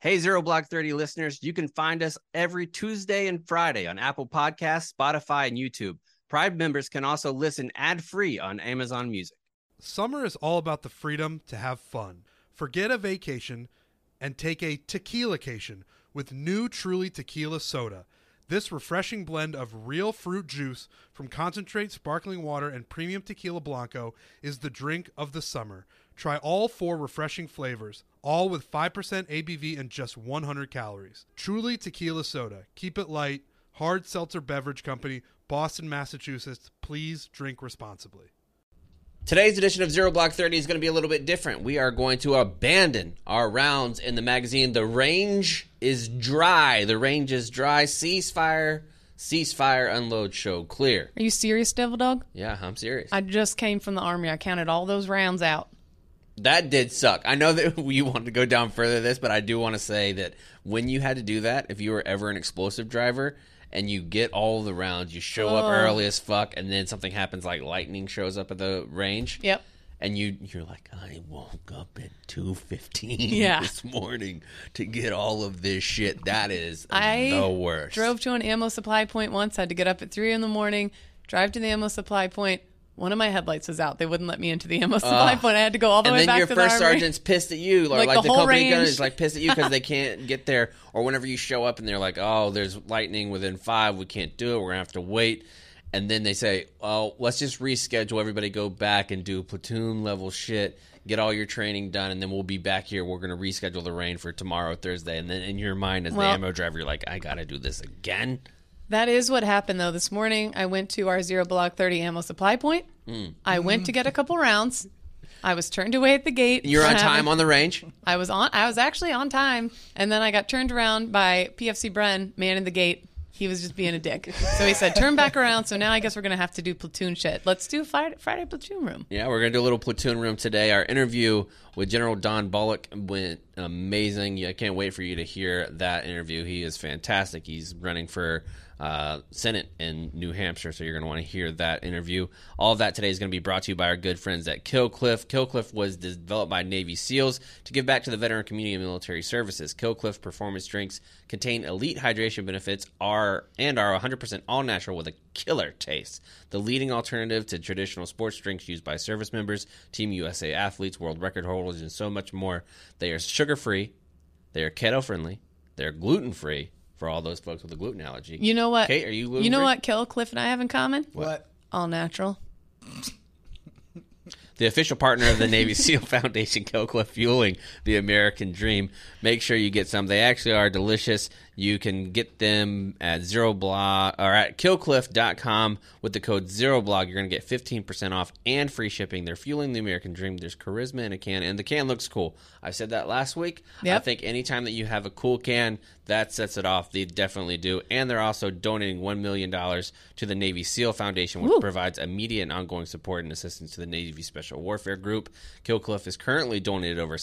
Hey, Zero Block 30 listeners, you can find us every Tuesday and Friday on Apple Podcasts, Spotify, and YouTube. Pride members can also listen ad-free on Amazon Music. Summer is all about the freedom to have fun. Forget a vacation and take a tequila-cation with new Truly Tequila Soda. This refreshing blend of real fruit juice from concentrate sparkling water and premium tequila blanco is the drink of the summer. Try all 4 refreshing flavors, all with 5% ABV and just 100 calories. Truly Tequila Soda. Keep it light. Hard Seltzer Beverage Company, Boston, Massachusetts. Please drink responsibly. Today's edition of Zero Block 30 is going to be a little bit different. We are going to abandon our rounds in the magazine. The range is dry. The range is dry. Ceasefire, unload, show clear. Are you serious, Devil Dog? Yeah, I'm serious. I just came from the Army. I counted all those rounds out. That did suck. I know that you wanted to go down further this, but I do want to say that when you had to do that, if you were ever an explosive driver and you get all the rounds, you show up early as fuck, and then something happens like lightning shows up at the range. Yep. And you're like, I woke up at 2:15 this morning to get all of this shit. That is the worst. I drove to an ammo supply point once, had to get up at 3 in the morning, drive to the ammo supply point. One of my headlights was out. They wouldn't let me into the ammo supply point. I had to go all the way back to the Army. And then your first sergeant's pissed at you. Or like the whole company range. gun is like pissed at you because they can't get there. Or whenever you show up and they're like, oh, there's lightning within 5. We can't do it. We're going to have to wait. And then they say, well, let's just reschedule. Everybody go back and do platoon level shit. Get all your training done. And then we'll be back here. We're going to reschedule the rain for tomorrow, Thursday. And then in your mind as the ammo driver, you're like, I got to do this again. That is what happened, though. This morning, I went to our Zero Block 30 ammo supply point. I went to get a couple rounds. I was turned away at the gate. You're on time on the range? I was actually on time, and then I got turned around by PFC Bren, man in the gate. He was just being a dick. So he said, turn back around. So now I guess we're going to have to do platoon shit. Let's do Friday platoon room. Yeah, we're going to do a little platoon room today. Our interview with General Don Bullock went amazing. I can't wait for you to hear that interview. He is fantastic. He's running for Senate in New Hampshire, so you're going to want to hear that interview. All of that today is going to be brought to you by our good friends at Kill Cliff. Kill Cliff was developed by Navy SEALs to give back to the veteran community and military services. Kill Cliff performance drinks contain elite hydration benefits are 100% all natural with a killer taste. The leading alternative to traditional sports drinks used by service members, Team USA athletes, world record holders, and so much more. They are sugar-free, they are keto-friendly, they're gluten-free, for all those folks with a gluten allergy. You know what? Kate, are you gluten-free? You know what Kill Cliff and I have in common? What? All natural. The official partner of the Navy SEAL Foundation, Kill Cliff, fueling the American dream. Make sure you get some. They actually are delicious. You can get them at ZeroBlog or at killcliff.com with the code ZeroBlog. You're going to get 15% off and free shipping. They're fueling the American dream. There's charisma in a can, and the can looks cool. I said that last week. Yep. I think anytime that you have a cool can, that sets it off. They definitely do. And they're also donating $1 million to the Navy SEAL Foundation, which provides immediate and ongoing support and assistance to the Navy Special Warfare Group. Kill Cliff has currently donated over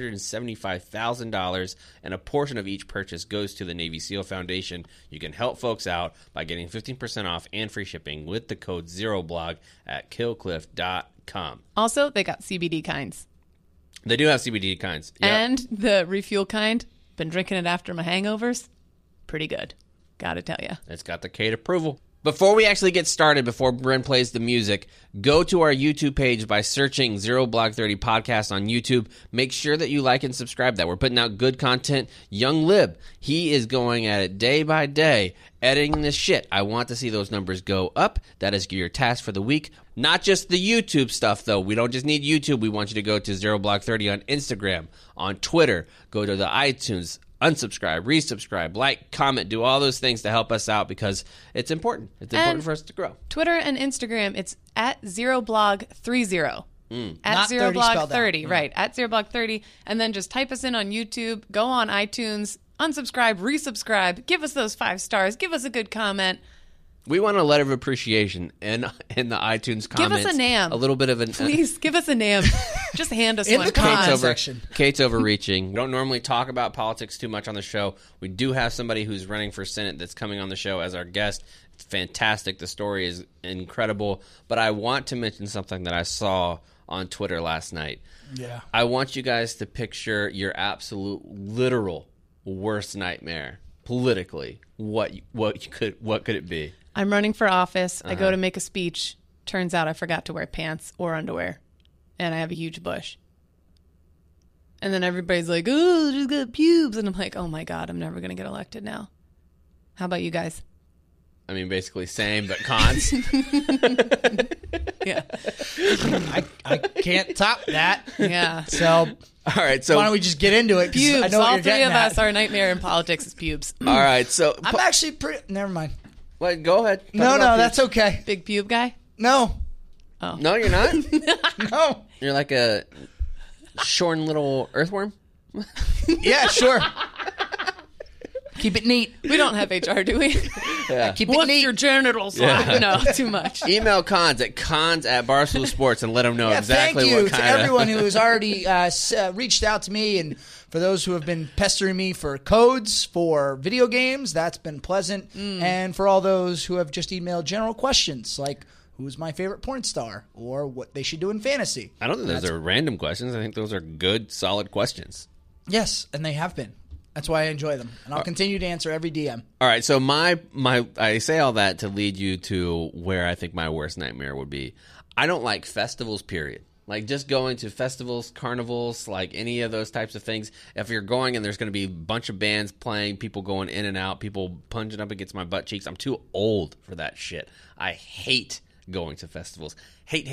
$775,000, and a portion of each purchase goes to the Navy SEAL Foundation. You can help folks out by getting 15% off and free shipping with the code ZeroBlog at killcliff.com. Also, they got CBD kinds. They do have CBD kinds. Yep. And the refuel kind. Been drinking it after my hangovers. Pretty good. Gotta tell you. It's got the Kate approval. Before we actually get started, before Bren plays the music, go to our YouTube page by searching Zero Block 30 Podcast on YouTube. Make sure that you like and subscribe that. We're putting out good content. Young Lib, he is going at it day by day, editing this shit. I want to see those numbers go up. That is your task for the week. Not just the YouTube stuff, though. We don't just need YouTube. We want you to go to Zero Block 30 on Instagram, on Twitter. Go to the iTunes, unsubscribe, resubscribe, like, comment, do all those things to help us out because it's important. It's important for us to grow. Twitter and Instagram, it's at ZeroBlog30. At Not 30 ZeroBlog spelled out. 30, right. At ZeroBlog 30. And then just type us in on YouTube, go on iTunes, unsubscribe, resubscribe, give us those 5 stars, give us a good comment. We want a letter of appreciation in the iTunes comments. Give us a NAM. A little bit of an... Please, give us a NAM. Just hand us In one. the Come on. comment section. Kate's overreaching. We don't normally talk about politics too much on the show. We do have somebody who's running for Senate that's coming on the show as our guest. It's fantastic. The story is incredible. But I want to mention something that I saw on Twitter last night. Yeah. I want you guys to picture your absolute literal worst nightmare politically, what could it be? I'm running for office. I go to make a speech. Turns out I forgot to wear pants or underwear, and I have a huge bush. And then everybody's like, "Oh, just got pubes," and I'm like, "Oh my god, I'm never gonna get elected now." How about you guys? I mean, basically same, but cons. Yeah, I can't top that. yeah. So All right, so why don't we just get into it? 'Cause Pubes. I know what All you're three getting of at. us. Our nightmare in politics is pubes. all right, so I'm actually pretty. Never mind. well, go ahead. Talk No, about that's okay. Big pube guy. No, No, you're not. no. You're like a shorn little earthworm. Yeah, sure. Keep it neat. We don't have HR, do we? Yeah. Keep it What's neat. your genitals like? No, too much. Email cons at Barstool Sports and let them know Yeah, exactly thank you what to kind everyone who has already reached out to me, and for those who have been pestering me for codes for video games. That's been pleasant. And for all those who have just emailed general questions like who's my favorite porn star or what they should do in fantasy. I don't think those are random questions. I think those are good, solid questions. Yes, and they have been. That's why I enjoy them, and I'll continue to answer every DM. All right, so my I say all that to lead you to where I think my worst nightmare would be. I don't like festivals, period. Like just going to festivals, carnivals, like any of those types of things. If you're going and there's going to be a bunch of bands playing, people going in and out, people punching up against my butt cheeks, I'm too old for that shit. I hate going to festivals. Hate.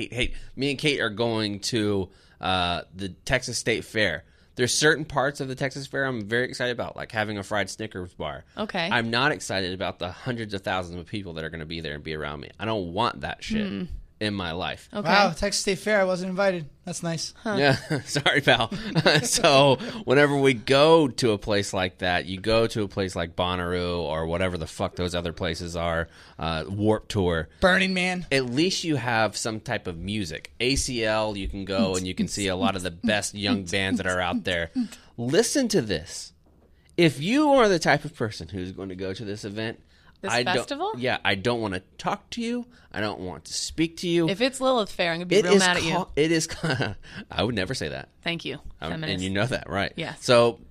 Me and Kate are going to the Texas State Fair. There's certain parts of the Texas Fair I'm very excited about, like having a fried Snickers bar. Okay. I'm not excited about the hundreds of thousands of people that are going to be there and be around me. I don't want that shit in my life. Okay. Wow, Texas State Fair. I wasn't invited. That's nice. Yeah, sorry, pal. So whenever we go to a place like that, you go to a place like Bonnaroo or whatever the fuck those other places are, Warped Tour. Burning Man. At least you have some type of music. ACL, you can go and you can see a lot of the best young bands that are out there. Listen to this. If you are the type of person who's going to go to this event, This I festival? Don't, yeah, I don't want to talk to you. I don't want to speak to you. If it's Lilith Fair, I'm going to be real mad at you. It is. I would never say that. Thank you, And feminist. you know that, right? Yes. So,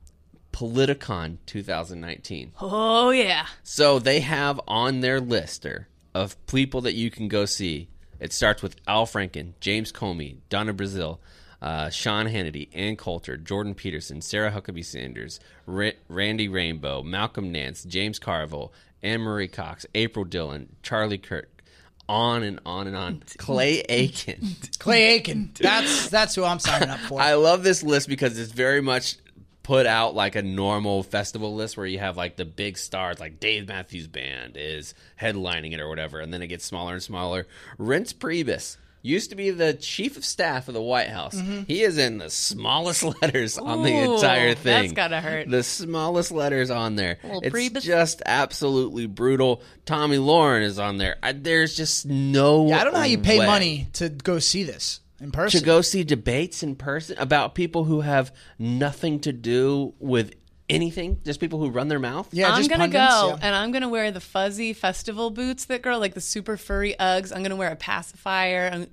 Politicon 2019. Oh, yeah. So they have on their lister of people that you can go see. It starts with Al Franken, James Comey, Donna Brazile, Sean Hannity, Ann Coulter, Jordan Peterson, Sarah Huckabee Sanders, Randy Rainbow, Malcolm Nance, James Carville, Anne-Marie Cox, April Dillon, Charlie Kirk, on and on and on. Clay Aiken. Clay Aiken. That's who I'm signing up for. I love this list because it's very much put out like a normal festival list where you have like the big stars, like Dave Matthews Band is headlining it or whatever, and then it gets smaller and smaller. Reince Priebus used to be the chief of staff of the White House. He is in the smallest letters on the Ooh, entire thing. that's gotta hurt. The smallest letters on there. Little It's Priebus. just absolutely brutal. Tommy Lauren is on there. There's just no Yeah, I don't know how you pay way money to go see this in person. to go see debates in person about people who have nothing to do with anything, just people who run their mouth. Yeah, I'm just gonna pundits, go yeah. and I'm gonna wear the fuzzy festival boots that girl, like the super furry Uggs. I'm gonna wear a pacifier.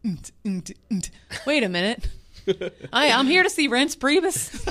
Wait a minute. I'm here to see Reince Priebus.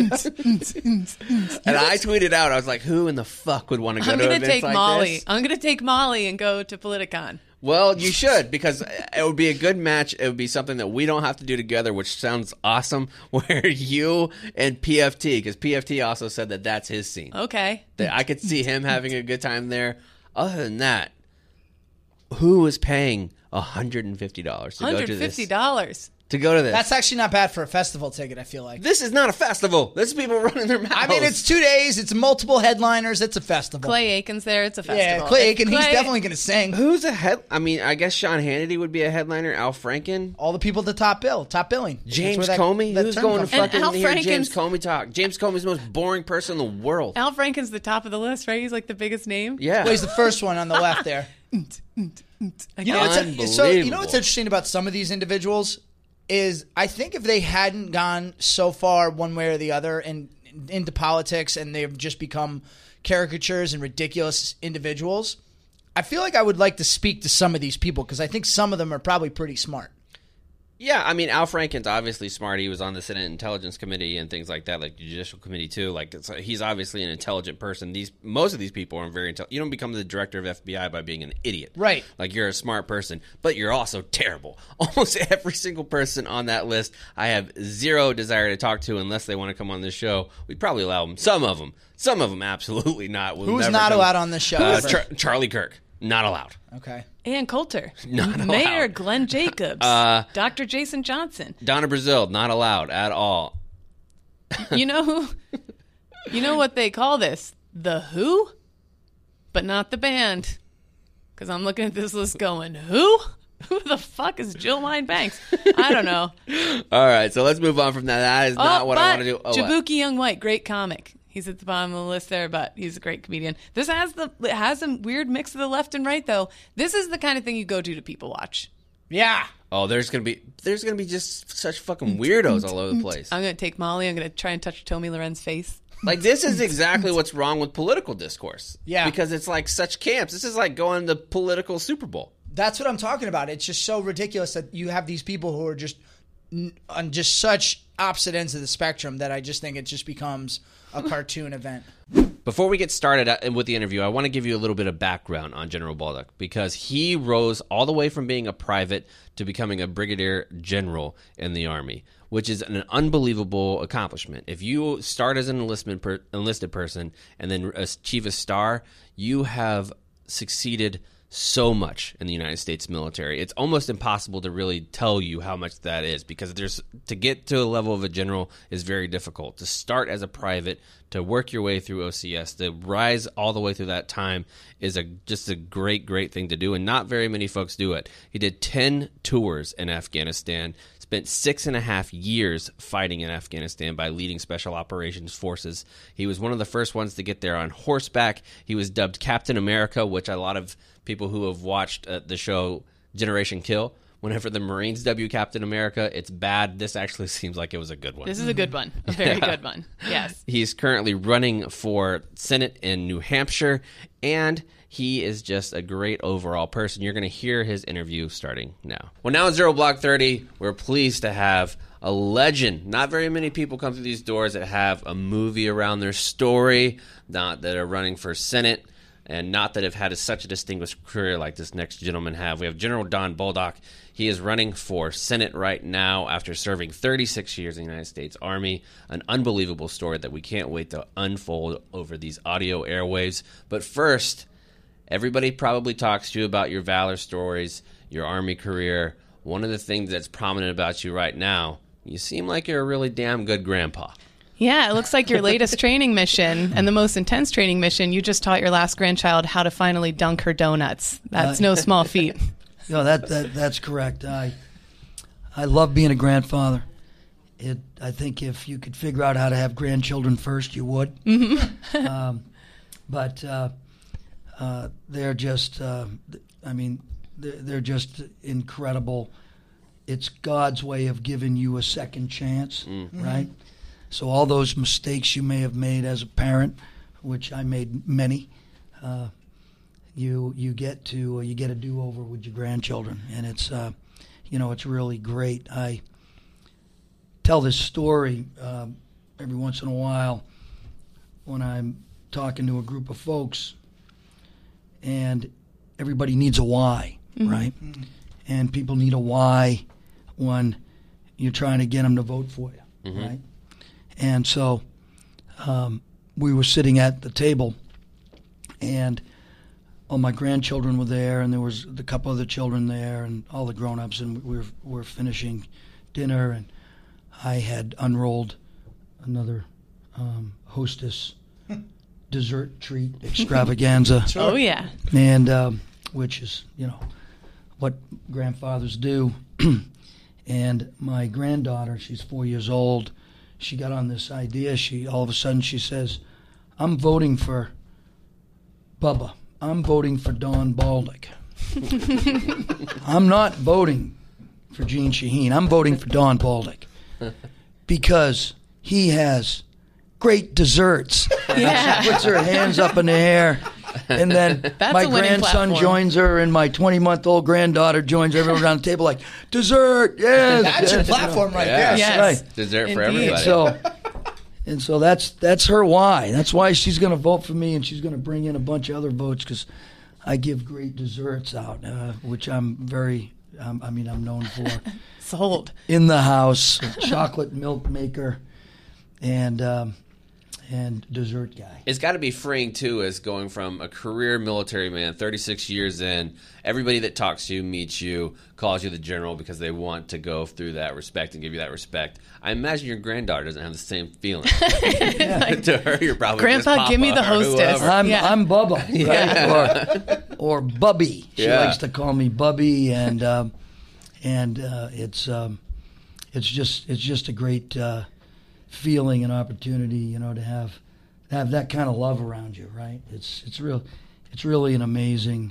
And I tweeted out, I was like, who in the fuck would want to go I'm to gonna events take like Molly. this? I'm gonna take Molly and go to Politicon. Well, you should, because it would be a good match. It would be something that we don't have to do together, which sounds awesome, where you and PFT, because PFT also said that that's his scene. Okay. That I could see him having a good time there. Other than that, who is paying $150 to go to this? $150. To go to this. That's actually not bad for a festival ticket, I feel like. This is not a festival. This is people running their mouths. I mean, it's 2 days. It's multiple headliners. It's a festival. Clay Aiken's there. It's a festival. Yeah, Clay If Aiken. He's Clay- definitely going to sing. Who's a head? I mean, I guess Sean Hannity would be a headliner. Al Franken, All the people at the top billing. James That's where Comey. that Who's term going to comes from. fucking Al hear James Franken's- Comey talk? James Comey's the most boring person in the world. Al Franken's the top of the list, right? He's like the biggest name. Yeah. Well, he's the first one on the left there. I You know, guess. so you know what's interesting about some of these individuals is I think if they hadn't gone so far one way or the other and into politics and they've just become caricatures and ridiculous individuals, I feel like I would like to speak to some of these people because I think some of them are probably pretty smart. Yeah, I mean, Al Franken's obviously smart. He was on the Senate Intelligence Committee and things like that, like the Judicial Committee too. Like, he's obviously an intelligent person. Most of these people are very intelligent. You don't become the director of FBI by being an idiot. Right. Like, you're a smart person, but you're also terrible. Almost every single person on that list, I have zero desire to talk to unless they want to come on this show. We'd probably allow them. Some of them, absolutely not. Who's not allowed on this show? Charlie Kirk, not allowed. Okay. Ann Coulter. Not allowed. Mayor Glenn Jacobs. Dr. Jason Johnson. Donna Brazile, not allowed at all. You know what they call this? The Who? But not the band. Because I'm looking at this list going, who? Who the fuck is Jill Wine Banks? I don't know. All right, so let's move on from that. That is not what I want to do. Jabuki Young White, great comic. He's at the bottom of the list there, but he's a great comedian. It has a weird mix of the left and right, though. This is the kind of thing you go to people watch. Yeah. Oh, there's gonna be just such fucking weirdos all over the place. I'm gonna take Molly. I'm gonna try and touch Tommy Loren's face. Like, this is exactly what's wrong with political discourse. Yeah. Because it's like such camps. This is like going to political Super Bowl. That's what I'm talking about. It's just so ridiculous that you have these people who are just on just such opposite ends of the spectrum that I just think it just becomes a cartoon event. Before we get started with the interview, I want to give you a little bit of background on General Baldock, because he rose all the way from being a private to becoming a brigadier general in the Army, which is an unbelievable accomplishment. If you start as an enlisted person and then achieve a star, you have succeeded so much in the United States military. It's almost impossible to really tell you how much that is, because to get to a level of a general is very difficult. To start as a private, to work your way through OCS, to rise all the way through that time is just a great, great thing to do, and not very many folks do it. He did 10 tours in Afghanistan, spent 6.5 years fighting in Afghanistan by leading Special Operations Forces. He was one of the first ones to get there on horseback. He was dubbed Captain America, which a lot of people who have watched the show Generation Kill, whenever the Marines debut Captain America, it's bad. This actually seems like it was a good one. This is a good one. A very good one. Yes. He's currently running for Senate in New Hampshire, and he is just a great overall person. You're going to hear his interview starting now. Well, now in Zero Block 30, we're pleased to have a legend. Not very many people come through these doors that have a movie around their story, not that are running for Senate, and not that have had such a distinguished career like this next gentleman have. We have General Don Baldock. He is running for Senate right now after serving 36 years in the United States Army. An unbelievable story that we can't wait to unfold over these audio airwaves. But first, everybody probably talks to you about your valor stories, your Army career. One of the things that's prominent about you right now, you seem like you're a really damn good grandpa. Yeah, it looks like your latest training mission and the most intense training mission, you just taught your last grandchild how to finally dunk her donuts. That's no small feat. No, that's correct. I love being a grandfather. I think if you could figure out how to have grandchildren first, you would. Mm-hmm. But they're just, they're just incredible. It's God's way of giving you a second chance, right? So all those mistakes you may have made as a parent, which I made many, you get a do-over with your grandchildren, and it's it's really great. I tell this story every once in a while when I'm talking to a group of folks, and everybody needs a why, right? Mm-hmm. And people need a why when you're trying to get them to vote for you, right? And so we were sitting at the table, and all my grandchildren were there, and there was a couple other children there, and all the grown-ups, and we were finishing dinner, and I had unrolled another Hostess dessert treat extravaganza. Oh, yeah. And which is, what grandfathers do. And my granddaughter, she's 4 years old, she got on this idea. All of a sudden she says, I'm voting for Bubba. I'm voting for Don Baldock. I'm not voting for Gene Shaheen. I'm voting for Don Baldock because he has great desserts. Yeah. She puts her hands up in the air, And then That's my a winning grandson platform. joins her, and my 20-month-old granddaughter joins everyone around the table like, dessert, yes. That's your yes, platform right Yeah. there. Yes. Right. Dessert for Indeed. everybody. And so that's her why. That's why she's going to vote for me, and she's going to bring in a bunch of other votes because I give great desserts out, which I'm known for. Sold. In the house, a chocolate milk maker, and dessert guy. It's got to be freeing, too, as going from a career military man, 36 years in, everybody that talks to you, meets you, calls you the general because they want to go through that respect and give you that respect. I imagine your granddaughter doesn't have the same feeling. To her, you're probably Grandpa, just Papa give me the or hostess. whoever. I'm Bubba, right? Or Bubby. She Yeah. likes to call me Bubby, and it's just a great feeling and opportunity, to have that kind of love around you, right? It's really an amazing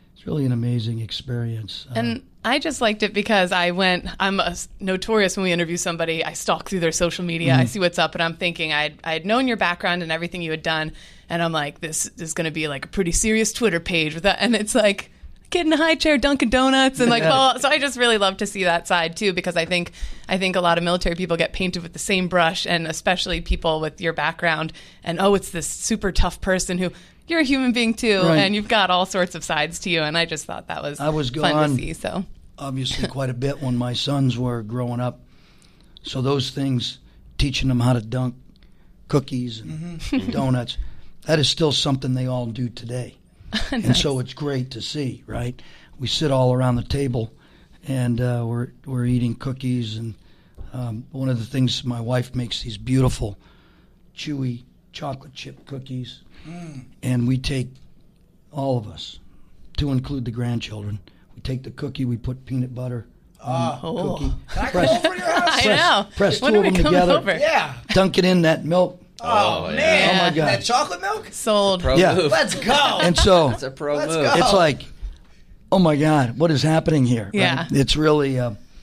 experience. And I just liked it because I'm notorious when we interview somebody, I stalk through their social media, I see what's up, and I'm thinking I'd known your background and everything you had done, and I'm like, this is going to be like a pretty serious Twitter page with that, and it's like, kid in a high chair Dunkin' Donuts, and so I just really love to see that side too, because I think a lot of military people get painted with the same brush, and especially people with your background, and it's this super tough person who, you're a human being too, Right. and you've got all sorts of sides to you, and I just thought that was was fun gone. to see. So Obviously quite a bit when my sons were growing up. So those things, teaching them how to dunk cookies and donuts, that is still something they all do today. Nice. And so it's great to see, right? We sit all around the table and we're eating cookies. And one of the things, my wife makes these beautiful, chewy chocolate chip cookies. And we take, all of us, to include the grandchildren, we take the cookie, we put peanut butter on the cookie. Can I come over to your house? I know. Press When two are of we them coming together. over? Yeah. Dunk it in that milk. Oh, yeah. man. Oh, my God. That chocolate milk? Sold. Pro Yeah. move. Let's go. And so It's a pro Let's move. go. it's like, oh my God, what is happening here? Yeah. Right? It's really,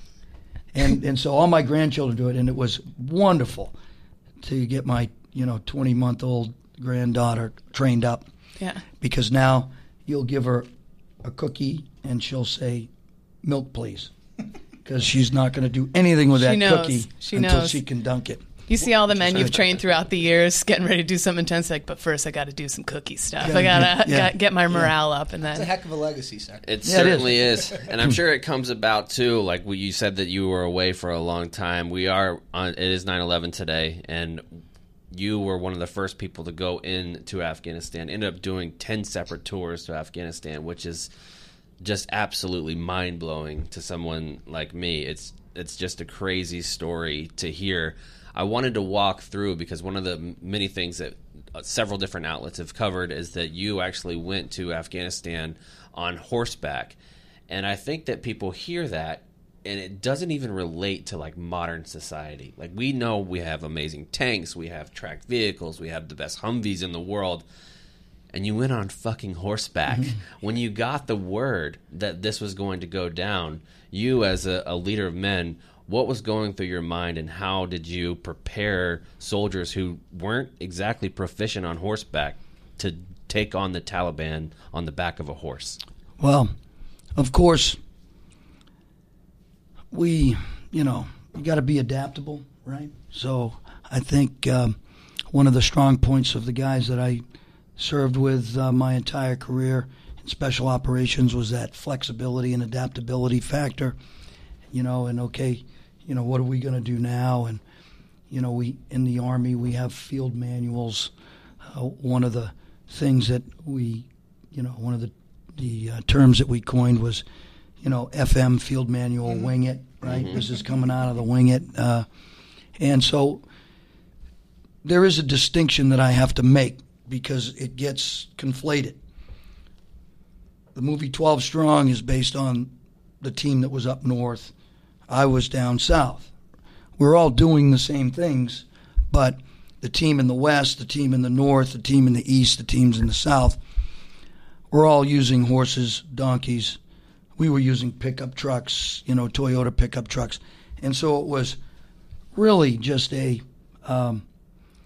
and so all my grandchildren do it, and it was wonderful to get my 20-month-old granddaughter trained up, Yeah. because now you'll give her a cookie and she'll say, "Milk, please," because she's not going to do anything with She that knows. cookie She until knows. she can dunk it. You see all the men you've Just- trained throughout the years getting ready to do something intense, like, but first I got to do some cookie stuff. Yeah, I gotta yeah. get my morale up, and That's a then heck of a legacy, sir. It Yeah, it certainly is. And I'm sure it comes about, too, like you said that you were away for a long time. It is 9/11 today, and you were one of the first people to go into Afghanistan, ended up doing 10 separate tours to Afghanistan, which is just absolutely mind-blowing to someone like me. It's just a crazy story to hear. I wanted to walk through, because one of the many things that several different outlets have covered is that you actually went to Afghanistan on horseback. And I think that people hear that, and it doesn't even relate to like modern society. Like, we know we have amazing tanks, we have tracked vehicles, we have the best Humvees in the world, and you went on fucking horseback. When you got the word that this was going to go down, you as a leader of men, what was going through your mind, and how did you prepare soldiers who weren't exactly proficient on horseback to take on the Taliban on the back of a horse? Well, of course, you got to be adaptable, right? So I think one of the strong points of the guys that I served with my entire career in special operations was that flexibility and adaptability factor, and what are we going to do now? And, we in the Army, we have field manuals. One of the things that one of the terms that we coined was, FM, field manual, wing it, right? This is coming out of the wing it. And so there is a distinction that I have to make, because it gets conflated. The movie 12 Strong is based on the team that was up north. I was down south. We're all doing the same things, but the team in the west, the team in the north, the team in the east, the teams in the south, we're all using horses, donkeys. We were using pickup trucks, Toyota pickup trucks. And so it was really just a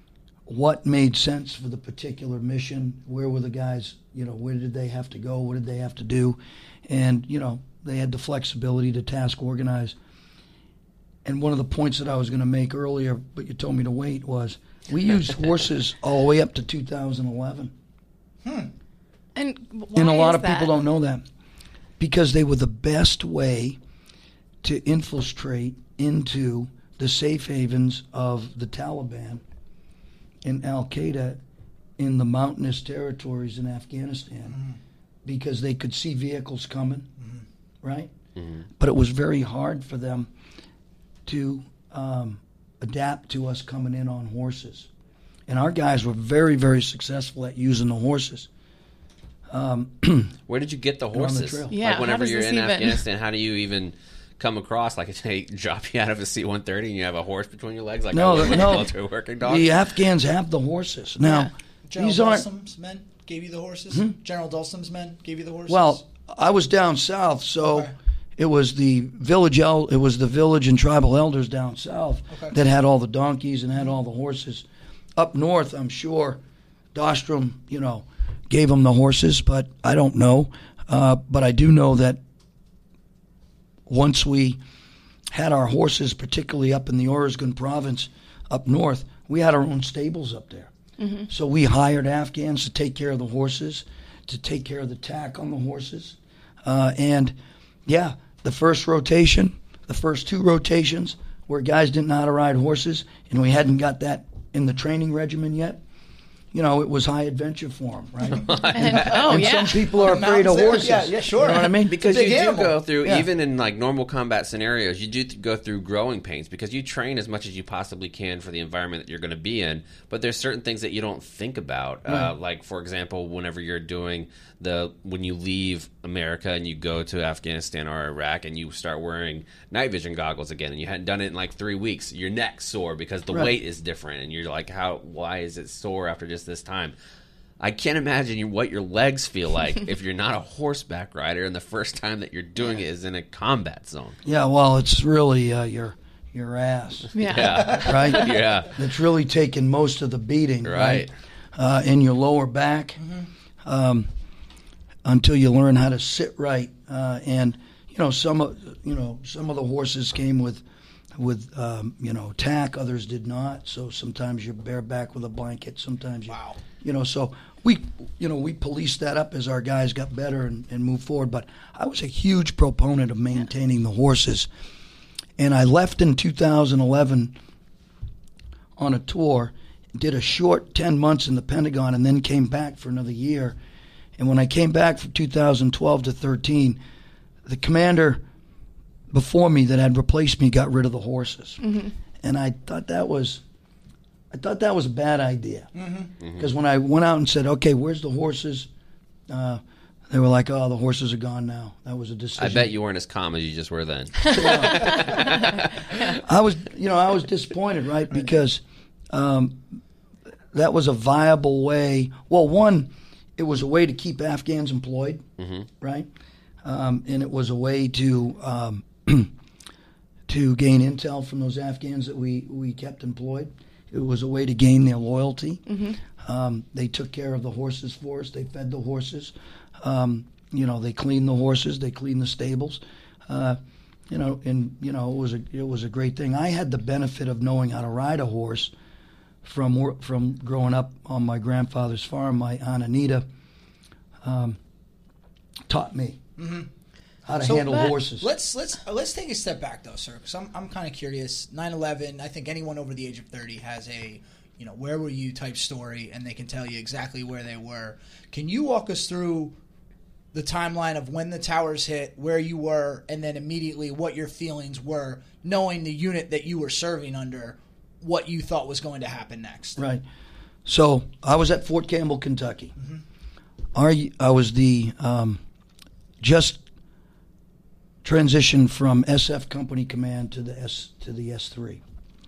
what made sense for the particular mission. Where were the guys? Where did they have to go? What did they have to do? And they had the flexibility to task organize. And one of the points that I was going to make earlier, but you told me to wait, was we used horses all the way up to 2011. And why And a lot is of people that? don't know that, because they were the best way to infiltrate into the safe havens of the Taliban and Al-Qaeda in the mountainous territories in Afghanistan, because they could see vehicles coming, right? But it was very hard for them to adapt to us coming in on horses. And our guys were very, very successful at using the horses. Where did you get the on the horses? trail. Yeah, Like whenever how does you're this in even- Afghanistan, how do you even come across, like, if they drop you out of a C-130 and you have a horse between your legs, like I would with a military working dog? The Afghans have the horses. Now, General these aren't... Dulcim's men gave you the horses? General Dulcim's men gave you the horses? Well, I was down south, so Okay. it was the village and tribal elders down south Okay. that had all the donkeys and had all the horses. Up north, I'm sure Dostrom, gave them the horses, but I don't know. But I do know that once we had our horses, particularly up in the Orazgan province up north, we had our own stables up there. So we hired Afghans to take care of the horses, to take care of the tack on the horses. And, yeah, the first two rotations where guys didn't know how to ride horses, and we hadn't got that in the training regimen yet, it was high adventure for them, right? And some people are afraid of horses. Yeah, sure. You know what I mean? Because Big you do animal. go through, Yeah. even in like normal combat scenarios, you do go through growing pains because you train as much as you possibly can for the environment that you're going to be in. But there's certain things that you don't think about. Like, for example, whenever you're doing when you leave America and you go to Afghanistan or Iraq and you start wearing night vision goggles again and you hadn't done it in like 3 weeks, your neck's sore because the weight is different. And you're like, why is it sore after just this time? I can't imagine what your legs feel like if you're not a horseback rider and the first time that you're doing it is in a combat zone. Yeah, well, it's really your ass, Yeah. right? Yeah. That's really taking most of the beating, Right. in your lower back, until you learn how to sit right. And some of the horses came with tack, others did not. So sometimes you're bareback with a blanket. Sometimes so we policed that up as our guys got better and moved forward. But I was a huge proponent of maintaining the horses. And I left in 2011 on a tour, did a short 10 months in the Pentagon, and then came back for another year. And when I came back from 2012 to 13, the commander before me that had replaced me got rid of the horses. And I thought that was a bad idea. Because when I went out and said, okay, where's the horses? They were like, oh, the horses are gone now. That was a decision. I bet you weren't as calm as you just were then. I was disappointed, right? Because that was a viable way. Well, one, it was a way to keep Afghans employed, right? And it was a way to gain intel from those Afghans that we kept employed. It was a way to gain their loyalty. They took care of the horses for us. They fed the horses. They cleaned the horses. They cleaned the stables. It was a great thing. I had the benefit of knowing how to ride a horse from growing up on my grandfather's farm. My Aunt Anita taught me how to handle horses. Let's take a step back though, sir, because I'm kind of curious. 9/11. I think anyone over the age of 30 has a where were you type story, and they can tell you exactly where they were. Can you walk us through the timeline of when the towers hit, where you were, and then immediately what your feelings were, knowing the unit that you were serving under, what you thought was going to happen next? Right. So I was at Fort Campbell, Kentucky. I was the just transitioned from SF Company Command to the S3.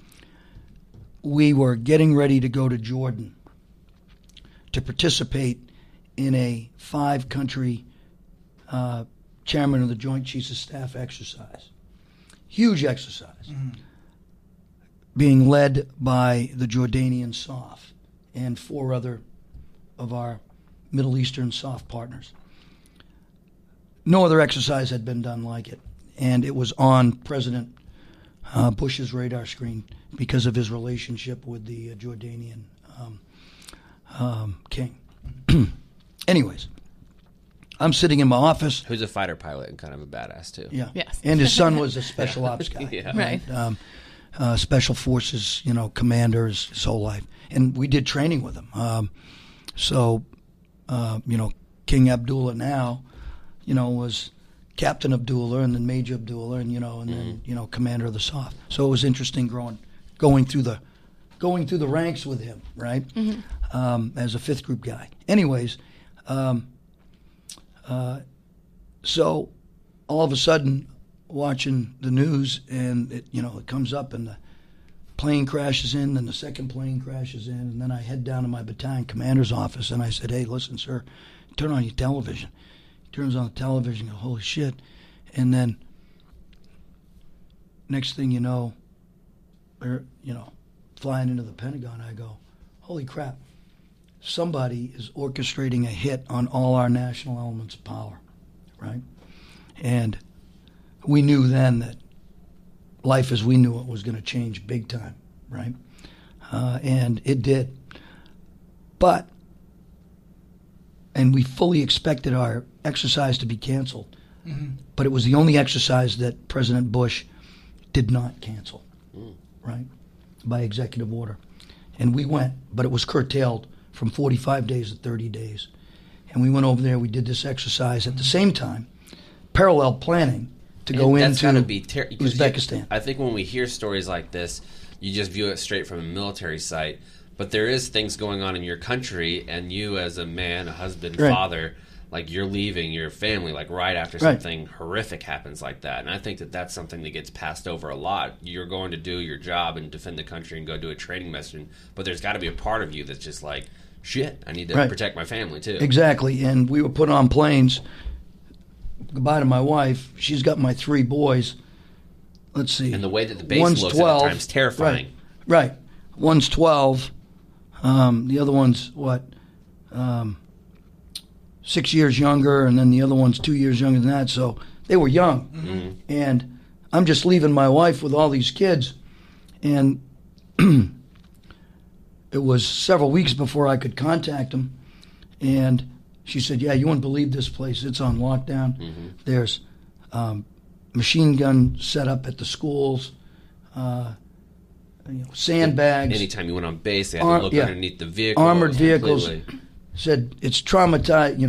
We were getting ready to go to Jordan to participate in a 5-country chairman of the Joint Chiefs of Staff exercise. Huge exercise. Being led by the Jordanian SOF. and 4 other of our Middle Eastern soft partners. No other exercise had been done like it, and it was on President Bush's radar screen because of his relationship with the Jordanian king. Anyways, I'm sitting in my office. Who's a fighter pilot and kind of a badass too. Yeah. Yes. And his son was a special ops guy. Yeah. Right. Special forces, commander his whole life. And we did training with him. King Abdullah now, was Captain Abdullah and then Major Abdullah and, and then, commander of the SOF. So it was interesting going through the ranks with him, right? As a 5th group guy. Anyways, so all of a sudden, watching the news, and it comes up, and the plane crashes in, then the second plane crashes in, and then I head down to my battalion commander's office, and I said, "Hey, listen, sir, turn on your television." He turns on the television, and go, "Holy shit!" And then next thing you know, we're flying into the Pentagon. I go, "Holy crap! Somebody is orchestrating a hit on all our national elements of power," right? And we knew then that life as we knew it was going to change big time, right? And it did. And we fully expected our exercise to be canceled. But it was the only exercise that President Bush did not cancel, right? By executive order. And we went, but it was curtailed from 45 days to 30 days. And we went over there, we did this exercise at the same time, parallel planning to go that's into gotta be Uzbekistan. I think when we hear stories like this, you just view it straight from a military site. But there is things going on in your country, and you as a man, a husband, Right. father, like you're leaving your family like right after something horrific happens like that. And I think that that's something that gets passed over a lot. You're going to do your job and defend the country and go do a training mission, but there's got to be a part of you that's just like, shit, I need to Right. protect my family too. Exactly, and we were put on planes. Goodbye to my wife. She's got my 3 boys. Let's see. And the way that the base One's looks 12, at times terrifying. Right. One's 12. The other one's 6 years younger, and then the other one's 2 years younger than that. So they were young, and I'm just leaving my wife with all these kids, and it was several weeks before I could contact them, and she said, "Yeah, you wouldn't believe this place. It's on lockdown. There's machine gun set up at the schools, sandbags." Anytime you went on base, they had to look underneath the vehicle. Armored vehicles. Completely. Said it's traumatized.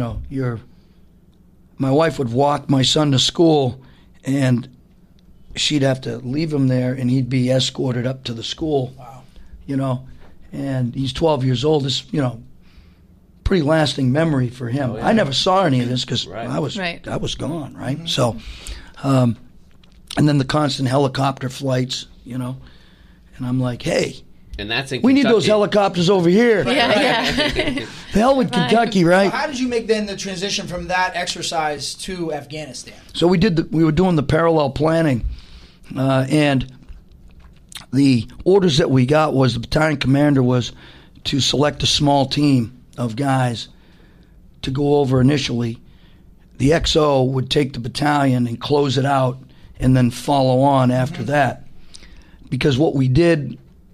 My wife would walk my son to school, and she'd have to leave him there, and he'd be escorted up to the school. Wow. And he's 12 years old. This, pretty lasting memory for him. Oh, yeah. I never saw any of this because Right. I was gone, right? So, and then the constant helicopter flights, and I'm like, hey, And that's in we need Kentucky. those helicopters over here. Yeah. The hell with Kentucky, right? How did you make then the transition from that exercise to Afghanistan? So we were doing the parallel planning, and the orders that we got was the battalion commander was to select a small team of guys to go over initially. The XO would take the battalion and close it out and then follow on after that. Because what we did,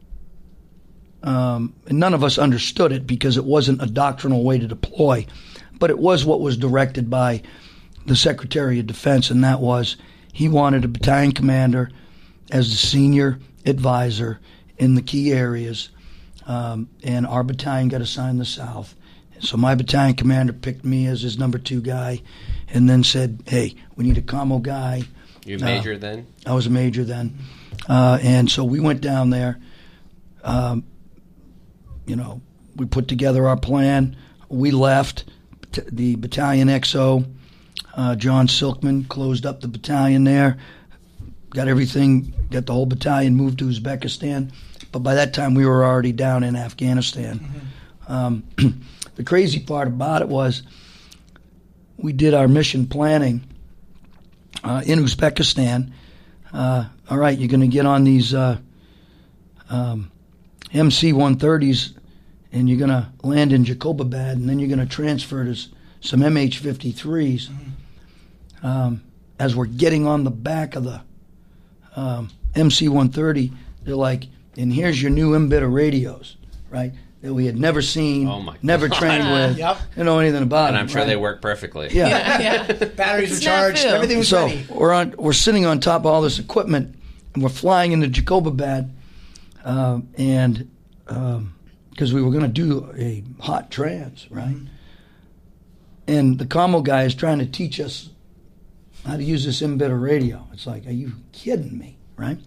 and none of us understood it because it wasn't a doctrinal way to deploy, but it was what was directed by the Secretary of Defense, and that was he wanted a battalion commander as the senior advisor in the key areas, and our battalion got assigned the South. So my battalion commander picked me as his number 2 guy and then said, hey, we need a commo guy. You're a major then? I was a major then. And so we went down there. We put together our plan. We left. The battalion XO, John Silkman, closed up the battalion there. Got the whole battalion moved to Uzbekistan. But by that time, we were already down in Afghanistan. The crazy part about it was we did our mission planning in Uzbekistan. All right, you're going to get on these MC-130s and you're going to land in Jacobabad, and then you're going to transfer to some MH-53s. As we're getting on the back of the MC-130, they're like, and here's your new Mbita radios, right? That we had never seen, never trained with, didn't know anything about and them. I'm sure they work perfectly. Yeah. Batteries were charged. Everything was So ready. we're sitting on top of all this equipment, and we're flying into Jacobabad, and because we were going to do a hot trans, right? And the commo guy is trying to teach us how to use this Mbita radio. It's like, are you kidding me, right?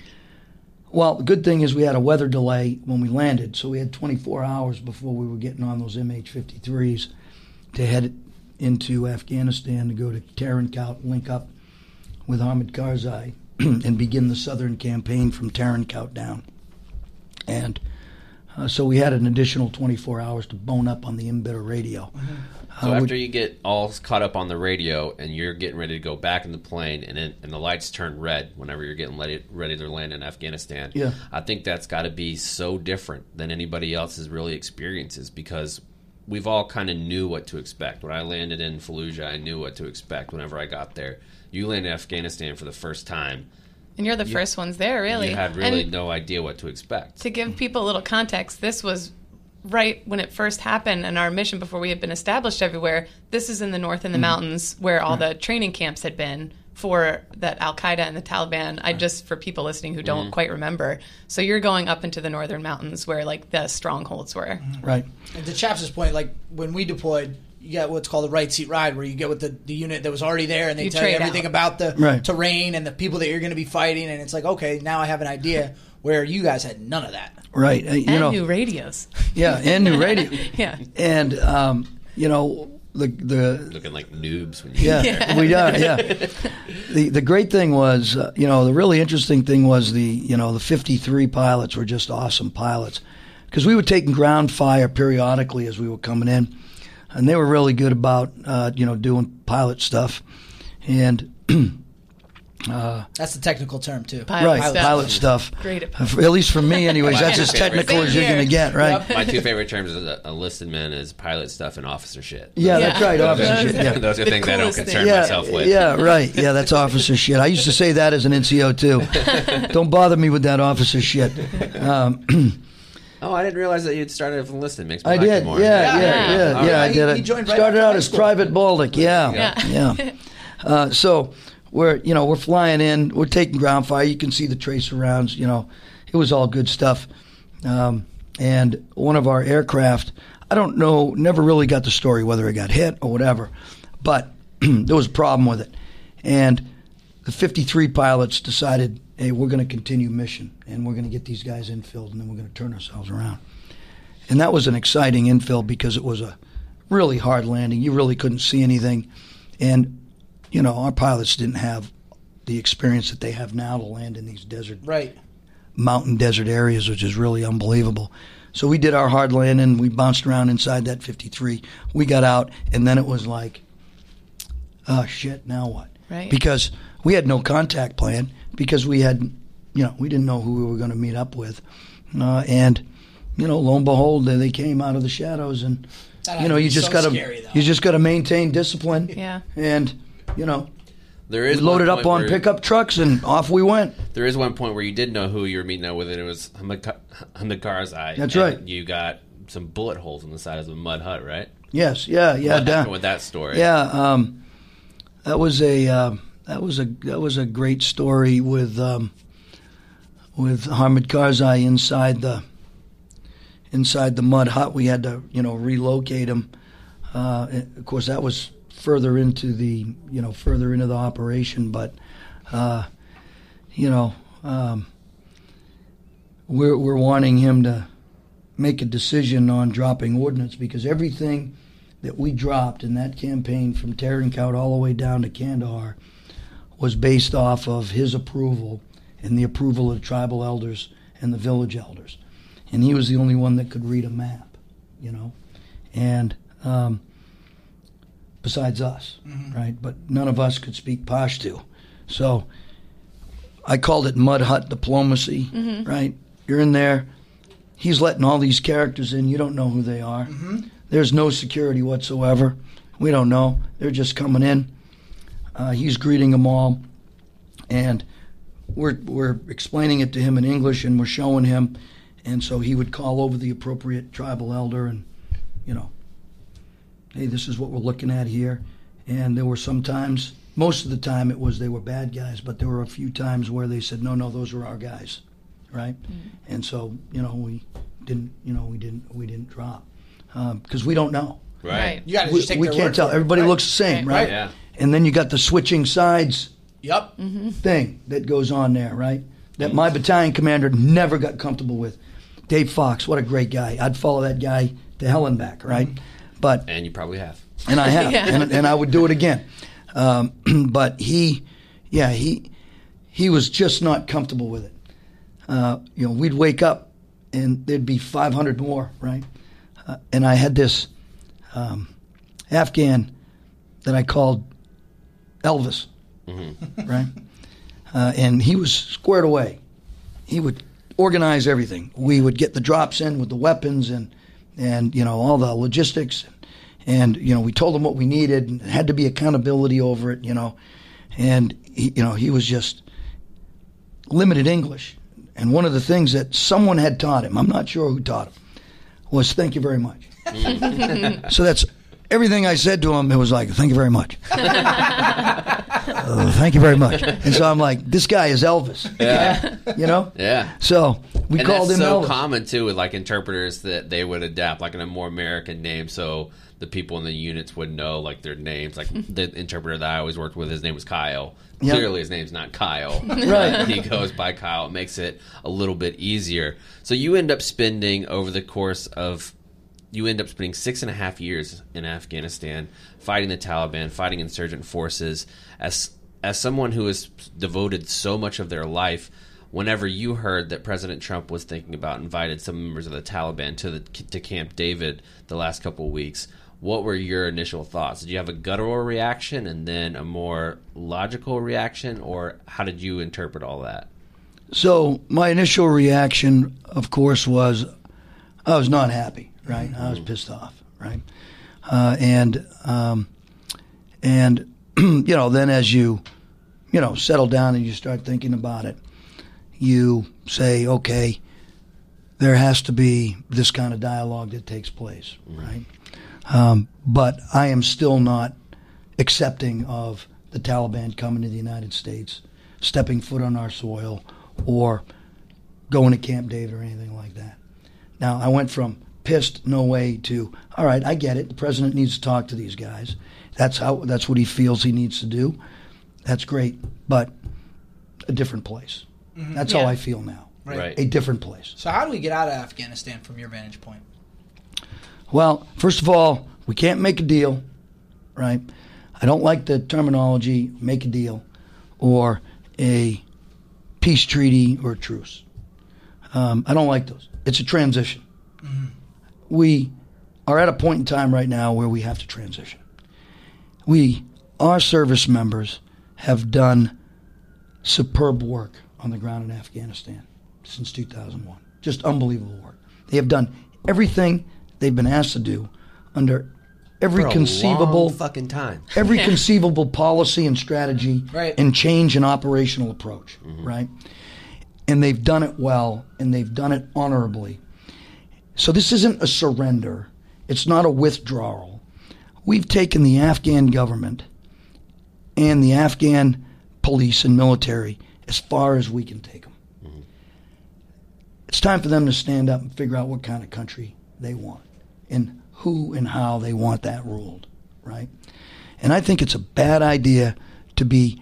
Well, the good thing is we had a weather delay when we landed, so we had 24 hours before we were getting on those MH-53s to head into Afghanistan to go to Tarin-Kaut, link up with Hamid Karzai, and begin the southern campaign from Tarin-Kaut down. And so we had an additional 24 hours to bone up on the Mbita radio. So after you get all caught up on the radio and you're getting ready to go back in the plane and the lights turn red whenever you're getting ready to land in Afghanistan, I think that's got to be so different than anybody else's really experiences, because we've all kind of knew what to expect. When I landed in Fallujah, I knew what to expect whenever I got there. You land in Afghanistan for the first time. And you're the first ones there, really. You had really no idea what to expect. To give people a little context, this was right when it first happened, and our mission before we had been established everywhere. This is in the north in the mountains where all the training camps had been for that Al-Qaeda and the Taliban. Just for people listening who don't quite remember. So you're going up into the northern mountains where like the strongholds were. Right. And to Chaps' point, like when we deployed, you got what's called a right seat ride, where you get with the unit that was already there, and they tell you everything about the terrain and the people that you're going to be fighting, and it's like, okay, now I have an idea, where you guys had none of that. Right. New radios. Yeah, and new radio. Yeah. And, the looking like noobs when you we are, The great thing was, the really interesting thing was the 53 pilots were just awesome pilots, because we were taking ground fire periodically as we were coming in, and they were really good about, doing pilot stuff, and that's the technical term too. Pilot stuff. Great. At least for me, anyways, that's as technical as you're going to get, right? Yep. My two favorite terms as a enlisted man is pilot stuff and officer shit. Yeah, that's right, officer shit. Yeah. Those are things I don't concern myself with. Yeah, right. Yeah, that's officer shit. I used to say that as an NCO too. Don't bother me with that officer shit. Oh, I didn't realize that you'd started as enlisted. Makes me I like did. you more. Yeah. I did. He joined right started after out high as school. Private Baldick. Yeah. So we're flying in. We're taking ground fire. You can see the tracer rounds. It was all good stuff. And one of our aircraft, I don't know, never really got the story whether it got hit or whatever, but there was a problem with it. And the 53 pilots decided, hey, we're going to continue mission, and we're going to get these guys infilled, and then we're going to turn ourselves around. And that was an exciting infill, because it was a really hard landing. You really couldn't see anything. And, our pilots didn't have the experience that they have now to land in these mountain desert areas, which is really unbelievable. So we did our hard landing. We bounced around inside that 53. We got out, and then it was like, oh, shit, now what? Right. Because we had no contact plan, because we had, we didn't know who we were going to meet up with. And, lo and behold, they came out of the shadows, and, you just got to maintain discipline. Yeah. And, There is we loaded up on pickup trucks, and off we went. There is one point where you did know who you were meeting up with, and it was Hamid Karzai. That's right. You got some bullet holes in the side of the mud hut, right? Yes, yeah. What happened with that story? Yeah, that was a great story with Hamid Karzai inside the mud hut. We had to relocate him. Of course, that was further into the operation, but we're wanting him to make a decision on dropping ordnance, because everything that we dropped in that campaign from Tarin-Kaut all the way down to Kandahar was based off of his approval and the approval of tribal elders and the village elders. And he was the only one that could read a map, and besides us, right? But none of us could speak Pashto. So I called it mud hut diplomacy, right? You're in there. he's letting all these characters in. You don't know who they are. There's no security whatsoever. We don't know. They're just coming in. He's greeting them all, and we're explaining it to him in English, and we're showing him. And so he would call over the appropriate tribal elder and, hey, this is what we're looking at here. And there were some times, most of the time it was they were bad guys, but there were a few times where they said, no, those are our guys, right? And so, we didn't drop because we don't know. Right. You got to just take We their can't word tell. for it. Everybody looks the same, right? Yeah. And then you got the switching sides Yep. thing that goes on there, right? That my battalion commander never got comfortable with. Dave Fox, what a great guy. I'd follow that guy to hell and back, right? But And you probably have. and I have, Yeah. and I would do it again. But he was just not comfortable with it. We'd wake up and there'd be 500 more, right? And I had this Afghan that I called Elvis, right? And he was squared away. He would organize everything. We would get the drops in with the weapons and all the logistics. And we told him what we needed, and it had to be accountability over it, And he was just limited English. And one of the things that someone had taught him, I'm not sure who taught him, was thank you very much. So that's everything I said to him. It was like, thank you very much. Thank you very much. And so I'm like, this guy is Elvis. Yeah. Yeah. So we And called that's him so Elvis. common too with like interpreters that they would adapt like in a more American name, so the people in the units would know like their names. Like the interpreter that I always worked with, his name was Kyle. Yep. Clearly, his name's not Kyle. Right. He goes by Kyle. It makes it a little bit easier. So you end up spending over the course of. You end up spending 6.5 years in Afghanistan fighting the Taliban, fighting insurgent forces. As someone who has devoted so much of their life, whenever you heard that President Trump was thinking about invited some members of the Taliban to Camp David the last couple of weeks, what were your initial thoughts? Did you have a guttural reaction and then a more logical reaction, or how did you interpret all that? So my initial reaction, of course, was I was not happy. Right, I was pissed off. Right, and then as you settle down and you start thinking about it, you say, okay, there has to be this kind of dialogue that takes place. Right, but I am still not accepting of the Taliban coming to the United States, stepping foot on our soil, or going to Camp David or anything like that. Now I went from pissed, no way, to all right, I get it. The president needs to talk to these guys. That's what he feels he needs to do. That's great, but a different place. That's how I feel now. Right. A different place. So how do we get out of Afghanistan from your vantage point? Well, first of all, we can't make a deal, right? I don't like the terminology make a deal or a peace treaty or a truce. I don't like those. It's a transition. We are at a point in time right now where we have to transition. Our service members have done superb work on the ground in Afghanistan since 2001. Just unbelievable work. They have done everything they've been asked to do under every For a conceivable long fucking time. every conceivable policy and strategy Right. and change and operational approach, right? And they've done it well, and they've done it honorably. So this isn't a surrender. It's not a withdrawal. We've taken the Afghan government and the Afghan police and military as far as we can take them. It's time for them to stand up and figure out what kind of country they want and who and how they want that ruled, right? And I think it's a bad idea to be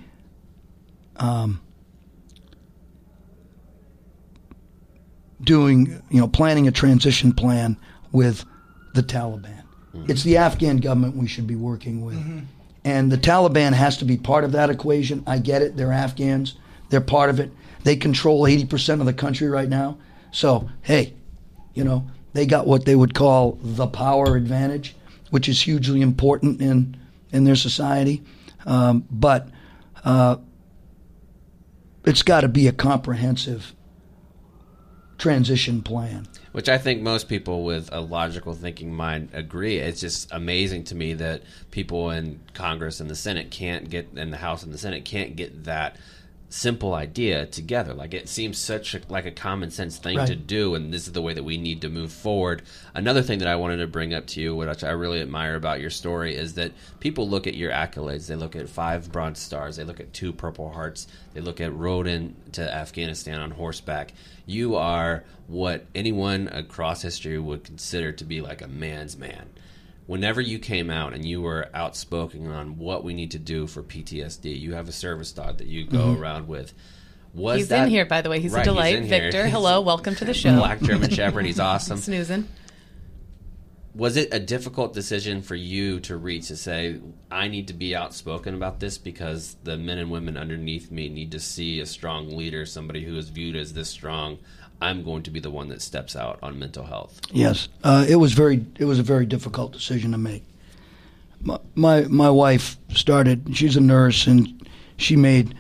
planning a transition plan with the Taliban. It's the Afghan government we should be working with. And the Taliban has to be part of that equation. I get it. They're Afghans. They're part of it. They control 80% of the country right now. So, hey, they got what they would call the power advantage, which is hugely important in their society. But it's got to be a comprehensive transition plan. Which I think most people with a logical thinking mind agree. It's just amazing to me that people in Congress and the Senate and the House and the Senate can't get that simple idea together. Like, it seems like a common sense thing Right. to do, and this is the way that we need to move forward. Another thing that I wanted to bring up to you, which I really admire about your story, is that people look at your accolades. They look at 5 Bronze Stars. They look at 2 Purple Hearts. They look at rode into Afghanistan on horseback. You are what anyone across history would consider to be like a man's man. Whenever you came out and you were outspoken on what we need to do for PTSD, you have a service dog that you go around with. He's in here, by the way. He's a delight. in here. Victor, hello. Welcome to the show. Black German Shepherd. He's awesome. Snoozing. Was it a difficult decision for you to reach to say, I need to be outspoken about this because the men and women underneath me need to see a strong leader, somebody who is viewed as this strong? I'm going to be the one that steps out on mental health. Yes, it was a very difficult decision to make. My wife started. She's a nurse, and she made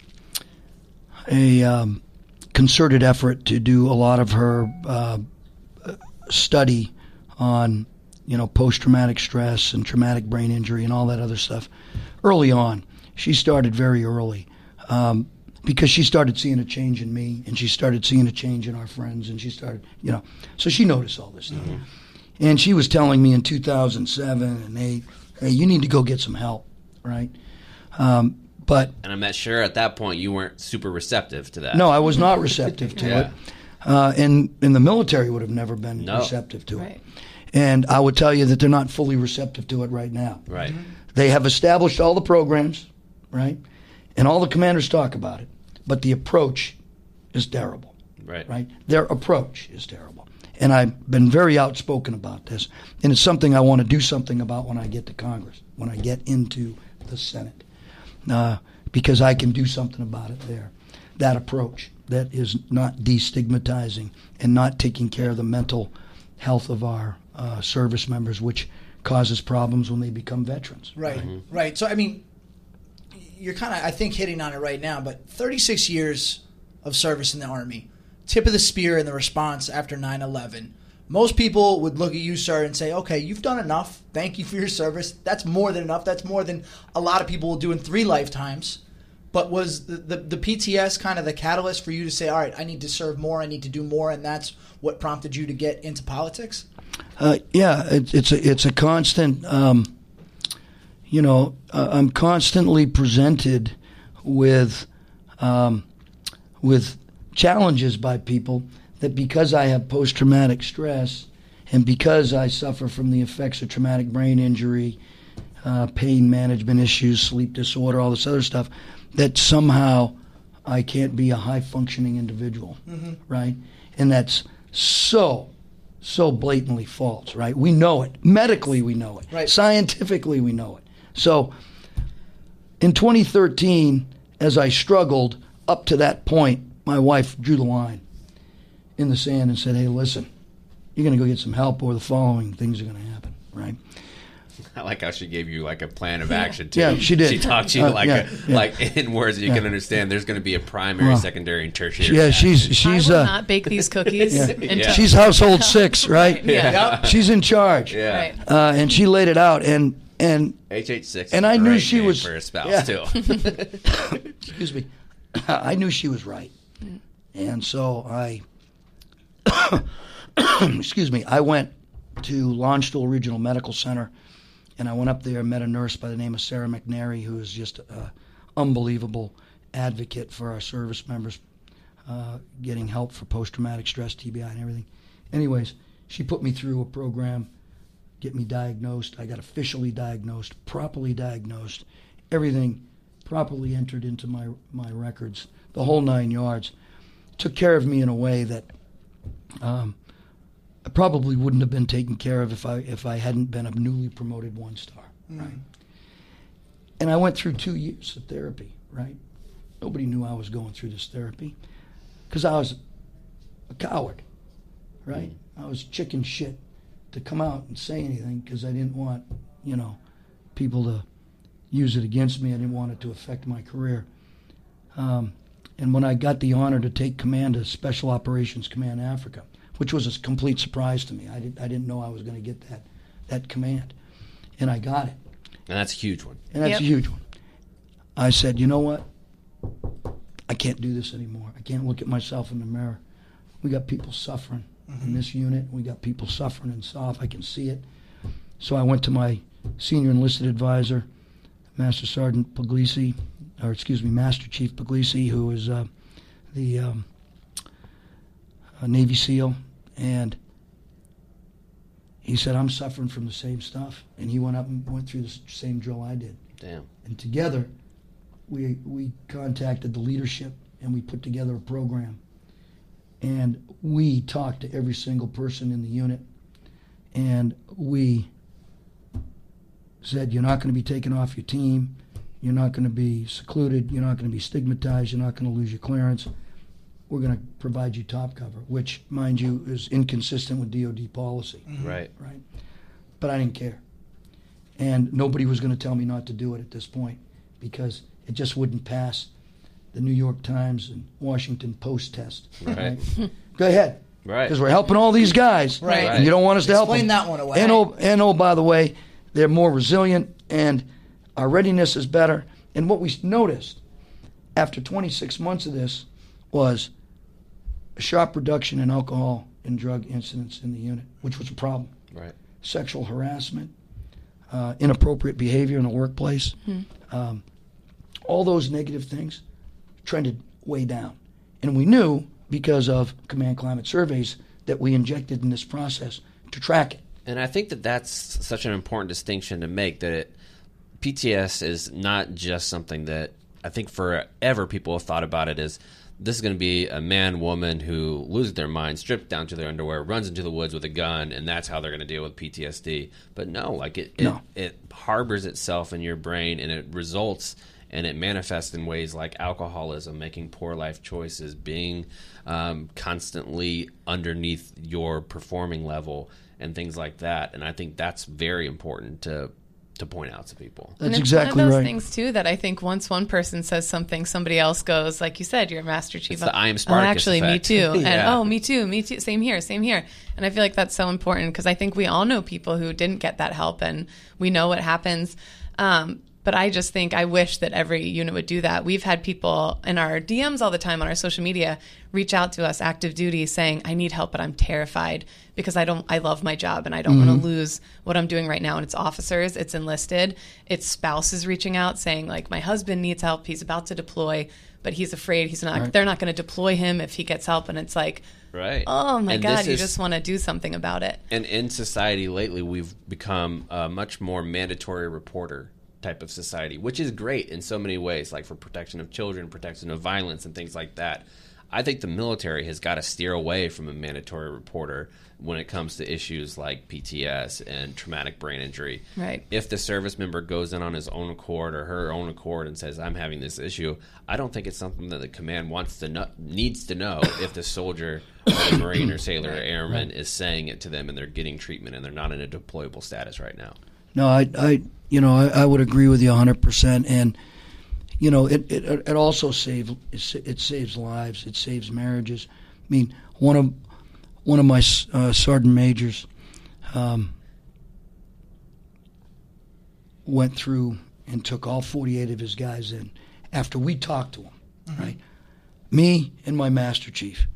a concerted effort to do a lot of her study on, post-traumatic stress and traumatic brain injury and all that other stuff early on. She started very early. Because she started seeing a change in me, and she started seeing a change in our friends, and she started, so she noticed all this stuff. Mm-hmm. And she was telling me in 2007 and 2008, hey, you need to go get some help, right? And I'm not sure at that point you weren't super receptive to that. No, I was not receptive to it. And the military would have never been receptive to it. And I would tell you that they're not fully receptive to it right now. Right. Mm-hmm. They have established all the programs, right? And all the commanders talk about it. But the approach is terrible. Right? Their approach is terrible. And I've been very outspoken about this. And it's something I want to do something about when I get to Congress, when I get into the Senate. Because I can do something about it there. That approach that is not destigmatizing and not taking care of the mental health of our service members, which causes problems when they become veterans. Right, right. So, I mean, you're kind of, I think, hitting on it right now, but 36 years of service in the Army, tip of the spear in the response after 9/11. Most people would look at you, sir, and say, okay, you've done enough. Thank you for your service. That's more than enough. That's more than a lot of people will do in 3 lifetimes. But was the PTS kind of the catalyst for you to say, all right, I need to serve more, I need to do more, and that's what prompted you to get into politics? It's a constant... I'm constantly presented with challenges by people that because I have post-traumatic stress and because I suffer from the effects of traumatic brain injury, pain management issues, sleep disorder, all this other stuff, that somehow I can't be a high-functioning individual, right? And that's so blatantly false, right? We know it. Medically, we know it. Right. Scientifically, we know it. So in 2013, as I struggled up to that point, my wife drew the line in the sand and said, hey, listen, you're going to go get some help or the following things are going to happen, right? I like how she gave you like a plan of action too. Yeah, she did. She talked to you like in words that you can understand. There's going to be a primary, secondary, and tertiary. Yeah, path. she's I will not bake these cookies. She's household 6, right? Yeah. She's in charge. Yeah. Right. And she laid it out, and HH6. and I knew she was for a spouse too. Excuse me. I knew she was right, and so I, excuse me, I went to Lonsdale Regional Medical Center, and I went up there and met a nurse by the name of Sarah McNary, who is just an unbelievable advocate for our service members, getting help for post-traumatic stress, TBI, and everything. Anyways, she put me through a program, get me diagnosed. I got officially diagnosed, properly diagnosed, everything properly entered into my records, the whole 9 yards. Took care of me in a way that I probably wouldn't have been taken care of if I hadn't been a newly promoted 1-star, right? And I went through 2 years of therapy, right? Nobody knew I was going through this therapy because I was a coward, right? I was chicken shit to come out and say anything because I didn't want, people to use it against me. I didn't want it to affect my career. And when I got the honor to take command of Special Operations Command Africa, which was a complete surprise to me. I didn't know I was going to get that command. And I got it. And that's a huge one. And that's a huge one. I said, you know what? I can't do this anymore. I can't look at myself in the mirror. We got people suffering in this unit. We got people suffering in SOF. I can see it. So I went to my senior enlisted advisor, Master Sergeant Puglisi, Master Chief Puglisi, who is the Navy SEAL, and he said, I'm suffering from the same stuff. And he went up and went through the same drill I did. Damn. And together, we contacted the leadership, and we put together a program. And we talked to every single person in the unit, and we said, you're not going to be taken off your team. You're not going to be secluded. You're not going to be stigmatized. You're not going to lose your clearance. We're going to provide you top cover, which, mind you, is inconsistent with DOD policy. Right. Right. But I didn't care. And nobody was going to tell me not to do it at this point because it just wouldn't pass the New York Times and Washington Post test. Right. Go ahead. Right. Because we're helping all these guys. Right. And you don't want us to help them. Explain that one away. And by the way, they're more resilient and our readiness is better. And what we noticed after 26 months of this was a sharp reduction in alcohol and drug incidents in the unit, which was a problem. Right. Sexual harassment, inappropriate behavior in the workplace, all those negative things trended way down. And we knew because of command climate surveys that we injected in this process to track it. And I think that that's such an important distinction to make, that PTS is not just something that I think forever people have thought about it as this is going to be a man, woman who loses their mind, stripped down to their underwear, runs into the woods with a gun, and that's how they're going to deal with PTSD. But no, like it harbors itself in your brain, and it results and it manifests in ways like alcoholism, making poor life choices, being constantly underneath your performing level, and things like that. And I think that's very important to point out to people. That's and it's exactly one of those right. things too that I think once one person says something, somebody else goes, like you said, you're a Master Chief. It's the I am Spartacus actually, effect. me too. Yeah. And me too. Same here. And I feel like that's so important because I think we all know people who didn't get that help, and we know what happens. But I just think I wish that every unit would do that. We've had people in our DMs all the time on our social media reach out to us, active duty, saying, I need help, but I'm terrified because I love my job and I don't want to lose what I'm doing right now. And it's officers, it's enlisted, it's spouses reaching out saying, like, my husband needs help. He's about to deploy, but he's afraid they're not going to deploy him if he gets help. And it's like, right. Oh my And God, you just want to do something about it. And in society lately, we've become a much more mandatory reporter type of society, which is great in so many ways, like for protection of children, protection of violence, and things like that. I think the military has got to steer away from a mandatory reporter when it comes to issues like PTS and traumatic brain injury. Right. If the service member goes in on his own accord or her own accord and says, I'm having this issue, I don't think it's something that the command needs to know if the soldier or the Marine or sailor or airman is saying it to them and they're getting treatment and they're not in a deployable status right now. No, I would agree with you 100%. And it also saves lives. It saves marriages. I mean, one of my sergeant majors went through and took all 48 of his guys in after we talked to him. Right, me and my Master Chief.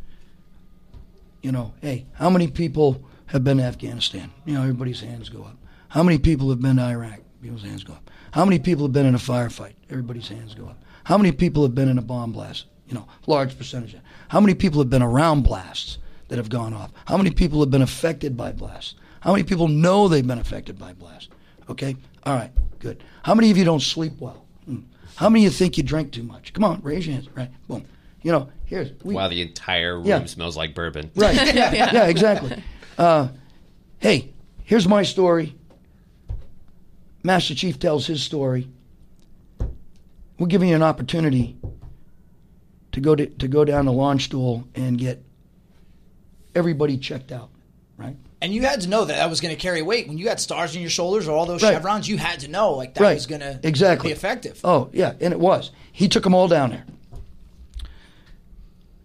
Hey, how many people have been to Afghanistan? Everybody's hands go up. How many people have been to Iraq? People's hands go up. How many people have been in a firefight? Everybody's hands go up. How many people have been in a bomb blast? Large percentage. How many people have been around blasts that have gone off? How many people have been affected by blasts? How many people know they've been affected by blasts? Okay? All right, good. How many of you don't sleep well? How many of you think you drink too much? Come on, raise your hands. Right, boom. While the entire room smells like bourbon. Right, yeah, exactly. Hey, here's my story. Master Chief tells his story. We're giving you an opportunity to go down the launch stool and get everybody checked out, right? And you had to know that was going to carry weight. When you had stars on your shoulders or all those Right. chevrons, you had to know that was going to exactly be effective. Oh, yeah, and it was. He took them all down there.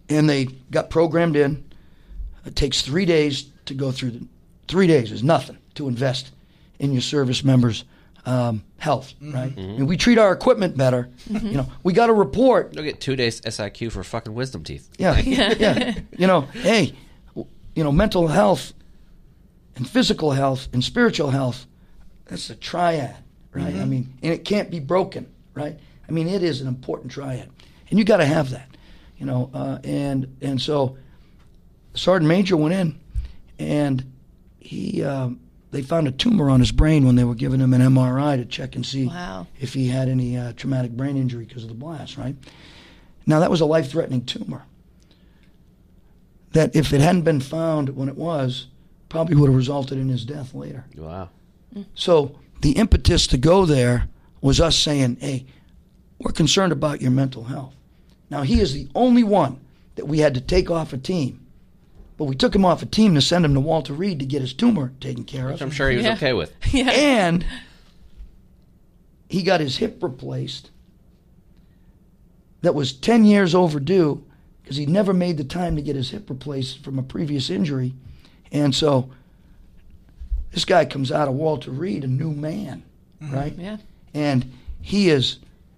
and they got programmed in. It takes 3 days to go through. 3 days is nothing to invest in your service members' health, right? And we treat our equipment better. We got a report. You'll get 2 days SIQ for fucking wisdom teeth. Yeah. Hey, mental health and physical health and spiritual health, that's a triad, right? I mean, and it can't be broken, right? I mean, it is an important triad. And you got to have that, and so Sergeant Major went in, and they found a tumor on his brain when they were giving him an MRI to check and see if he had any traumatic brain injury because of the blast, right? Now, that was a life-threatening tumor that if it hadn't been found when it was, probably would have resulted in his death later. Wow. So the impetus to go there was us saying, hey, we're concerned about your mental health. Now, he is the only one that we had to take off a team. But we took him off a team to send him to Walter Reed to get his tumor taken care of. Which I'm sure he was okay with. Yeah. And he got his hip replaced that was 10 years overdue because he never made the time to get his hip replaced from a previous injury. And so this guy comes out of Walter Reed a new man, right? Yeah. And he is,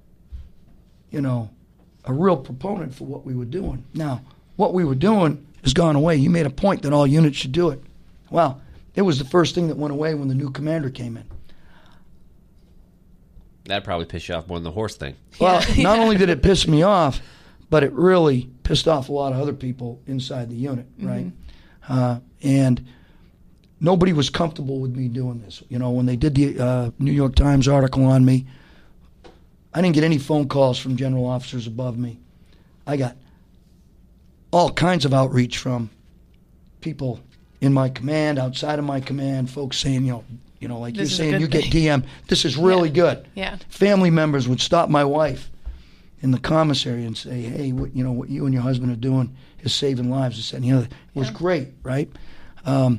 a real proponent for what we were doing. Now, what we were doing has gone away. You made a point that all units should do it. Well, it was the first thing that went away when the new commander came in. That'd probably piss you off more than the horse thing. Well, not only did it piss me off, but it really pissed off a lot of other people inside the unit, right? And nobody was comfortable with me doing this. When they did the New York Times article on me, I didn't get any phone calls from general officers above me. I got all kinds of outreach from people in my command, outside of my command, folks saying, like This is you're a saying, good you get thing. DM. This is really good. Yeah. Family members would stop my wife in the commissary and say, hey, what you and your husband are doing is saving lives. This and the other. It was great, right? I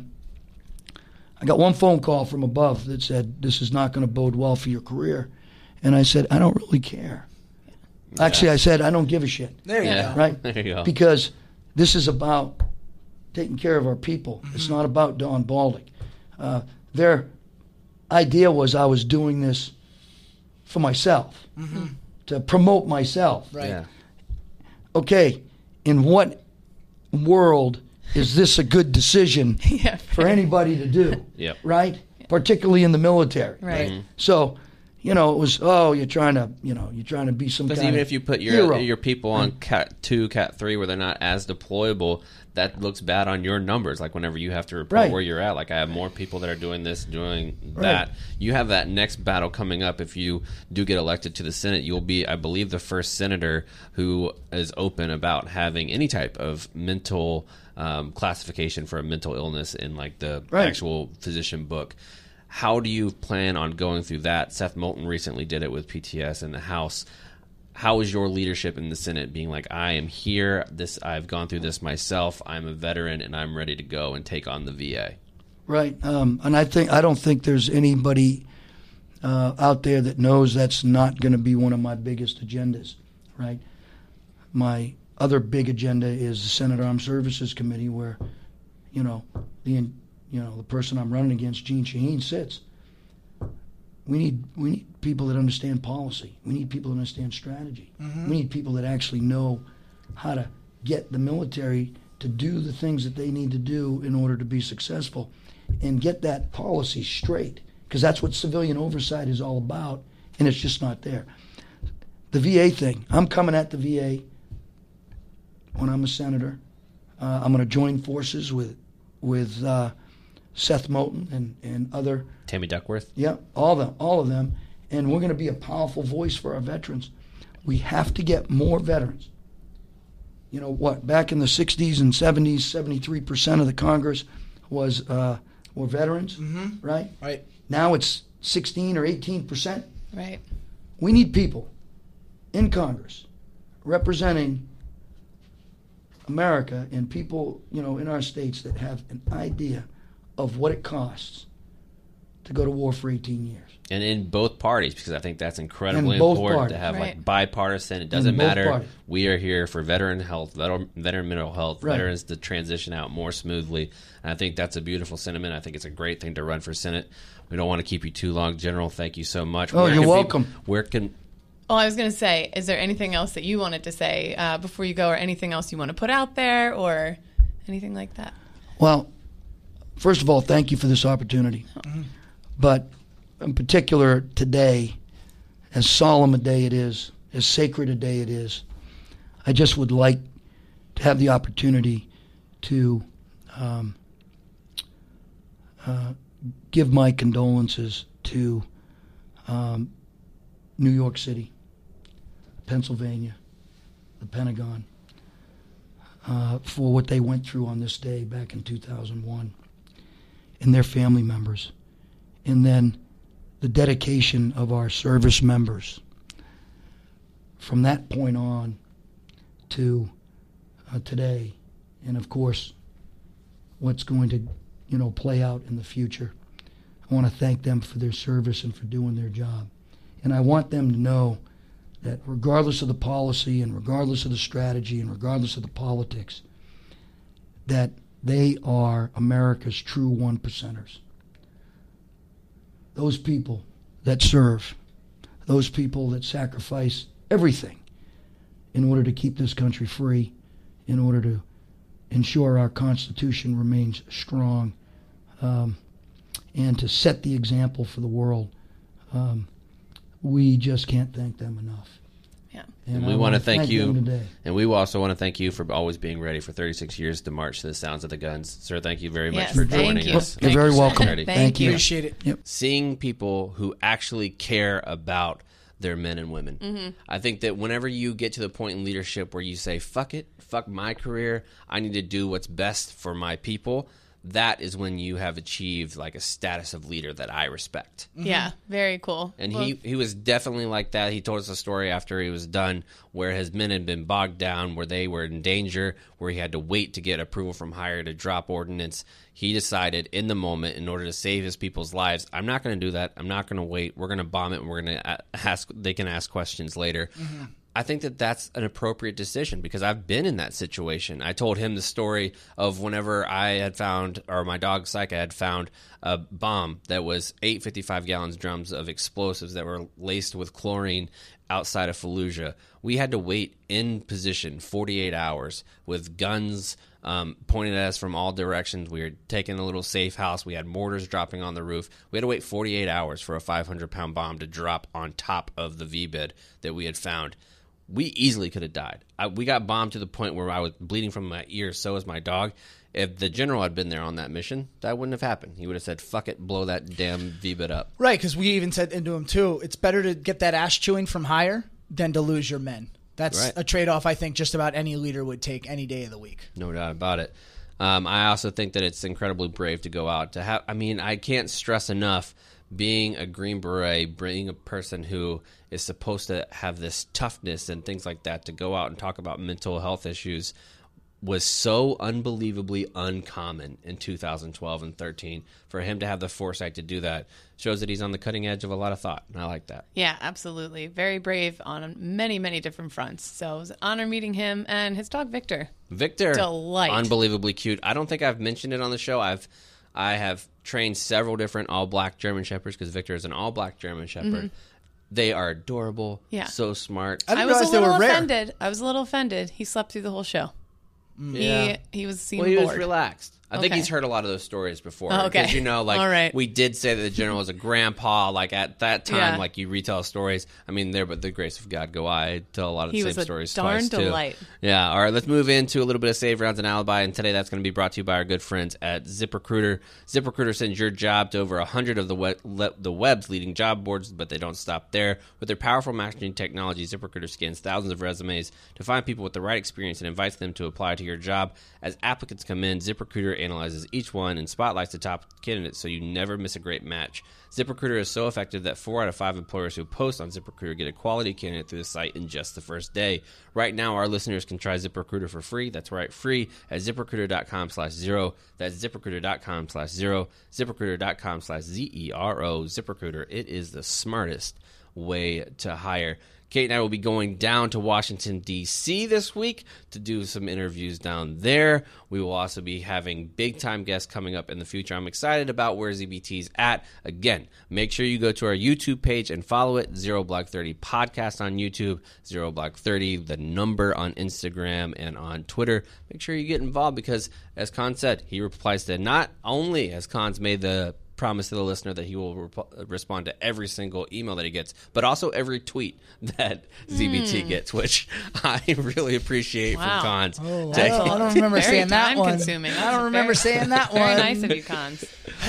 got one phone call from above that said, this is not going to bode well for your career. And I said, I don't really care. Actually, I said, I don't give a shit. There you go. Right? There you go. Because this is about taking care of our people. It's not about Don Baldick. Their idea was I was doing this for myself, to promote myself. Right. Yeah. Okay, in what world is this a good decision for anybody to do? Yep. Right? Particularly in the military. Right. So, it was, you're trying to be some Because kind even of if you put hero. your people on Cat 2, Cat 3, where they're not as deployable, that looks bad on your numbers. Like whenever you have to report Right. where you're at, like I have more people that are doing this, doing that. You have that next battle coming up. If you do get elected to the Senate, you'll be, I believe, the first senator who is open about having any type of mental classification for a mental illness in like the actual physician book. How do you plan on going through that? Seth Moulton recently did it with PTS in the House. How is your leadership in the Senate being like, I am here, I've gone through this myself, I'm a veteran, and I'm ready to go and take on the VA? Right. And I don't think there's anybody out there that knows that's not going to be one of my biggest agendas, right? My other big agenda is the Senate Armed Services Committee where, the person I'm running against, Gene Shaheen, sits. We need people that understand policy. We need people that understand strategy. We need people that actually know how to get the military to do the things that they need to do in order to be successful and get that policy straight, because that's what civilian oversight is all about, and it's just not there. The VA thing, I'm coming at the VA when I'm a senator. I'm going to join forces with Seth Moulton and other. Tammy Duckworth? Yeah, all of them. And we're going to be a powerful voice for our veterans. We have to get more veterans. Back in the 60s and 70s, 73% of the Congress were veterans, right? Right. Now it's 16 or 18%. Right. We need people in Congress representing America and people, in our states that have an idea of what it costs to go to war for 18 years. And in both parties, because I think that's incredibly In both important parties. to have Right. like bipartisan. It doesn't both matter. parties. We are here for veteran health, veteran mental health, Right. veterans to transition out more smoothly. And I think that's a beautiful sentiment. I think it's a great thing to run for Senate. We don't want to keep you too long, General. Thank you so much. Oh, you're welcome. Where can Oh, I was going to say, is there anything else that you wanted to say before you go, or anything else you want to put out there, or anything like that? Well, first of all, thank you for this opportunity. But in particular today, as solemn a day it is, as sacred a day it is, I just would like to have the opportunity to give my condolences to New York City, Pennsylvania, the Pentagon, for what they went through on this day back in 2001, and their family members, and then the dedication of our service members from that point on to today, and of course what's going to play out in the future. I want to thank them for their service and for doing their job. And I want them to know that regardless of the policy and regardless of the strategy and regardless of the politics, that they are America's true one percenters. Those people that serve, those people that sacrifice everything in order to keep this country free, in order to ensure our Constitution remains strong, and to set the example for the world. We just can't thank them enough. Yeah. And I we want to thank you, them today. and we also want to thank you for always being ready for 36 years to march to the sounds of the guns. Sir, thank you very much Yes, for thank joining you. us. You're Thank very you, Sir welcome. Kennedy. Thank you. Appreciate it. Yep. Seeing people who actually care about their men and women. Mm-hmm. I think that whenever you get to the point in leadership where you say, fuck it, fuck my career, I need to do what's best for my people, that is when you have achieved like a status of leader that I respect. Yeah, very cool. And Well, he was definitely like that. He told us a story after he was done where his men had been bogged down, where they were in danger, where he had to wait to get approval from higher to drop ordinance. He decided in the moment, in order to save his people's lives, I'm not going to do that. I'm not going to wait. We're going to bomb it, and we're going to ask. They can ask questions later. I think that that's an appropriate decision because I've been in that situation. I told him the story of whenever I had found, or my dog Psycha had found, a bomb that was 8 55-gallon drums of explosives that were laced with chlorine outside of Fallujah. We had to wait in position 48 hours with guns pointed at us from all directions. We were taking a little safe house. We had mortars dropping on the roof. We had to wait 48 hours for a 500-pound bomb to drop on top of the V-bed that we had found. We easily could have died. We got bombed to the point where I was bleeding from my ear, so was my dog. If the general had been there on that mission, that wouldn't have happened. He would have said, fuck it, blow that damn V-bit up. Right, because we even said into him, too, it's better to get that ass chewing from higher than to lose your men. That's Right. a trade-off I think just about any leader would take any day of the week. No doubt about it. I also think that it's incredibly brave to go out to have. I mean, I can't stress enough being a Green Beret, being a person who is supposed to have this toughness and things like that, to go out and talk about mental health issues was so unbelievably uncommon in 2012 and 13. For him to have the foresight to do that shows that he's on the cutting edge of a lot of thought, and I like that. Yeah, absolutely. Very brave on many, many different fronts. So it was an honor meeting him and his dog, Victor. Victor, Delight. unbelievably cute. I don't think I've mentioned it on the show. I have trained several different all-black German Shepherds because Victor is an all-black German Shepherd. They are adorable, Yeah. so smart. I didn't was a realize they little were rare. offended. I was a little offended. He slept through the whole show. Yeah. He was seemed Well, he was bored. relaxed. I think Okay. he's heard a lot of those stories before. Oh, okay. Because, you know, like, All right. we did say that the general was a grandpa. Like, at that time, Yeah. like, you retell stories. I mean, there, but the grace of God go I tell a lot of the He same was a stories darn twice, too. delight. Yeah. All right, let's move into a little bit of Save Rounds and Alibi. And today that's going to be brought to you by our good friends at ZipRecruiter. ZipRecruiter sends your job to over 100 of the web's leading job boards, but they don't stop there. With their powerful matching technology, ZipRecruiter scans thousands of resumes to find people with the right experience and invites them to apply to your job. As applicants come in, ZipRecruiter ZipRecruiter analyzes each one and spotlights the top candidates so you never miss a great match. ZipRecruiter is so effective that 4 out of 5 employers who post on ZipRecruiter get a quality candidate through the site in just the first day. Right now, our listeners can try ZipRecruiter for free. That's right, free at ZipRecruiter.com/0. That's ZipRecruiter.com/0. ZipRecruiter.com/ZERO. ZipRecruiter, it is the smartest way to hire. Kate and I will be going down to Washington, D.C. this week to do some interviews down there. We will also be having big-time guests coming up in the future. I'm excited about where ZBT's at. Again, make sure you go to our YouTube page and follow it, ZeroBlog30 Podcast on YouTube, ZeroBlog30, the number on Instagram and on Twitter. Make sure you get involved because, as Khan said, he replies to not only has Khan's made the promise to the listener that he will respond to every single email that he gets, but also every tweet that ZBT gets, which I really appreciate from Cons. Oh, I don't remember saying that one. Consuming. I don't remember saying that one. Very nice of you, Cons.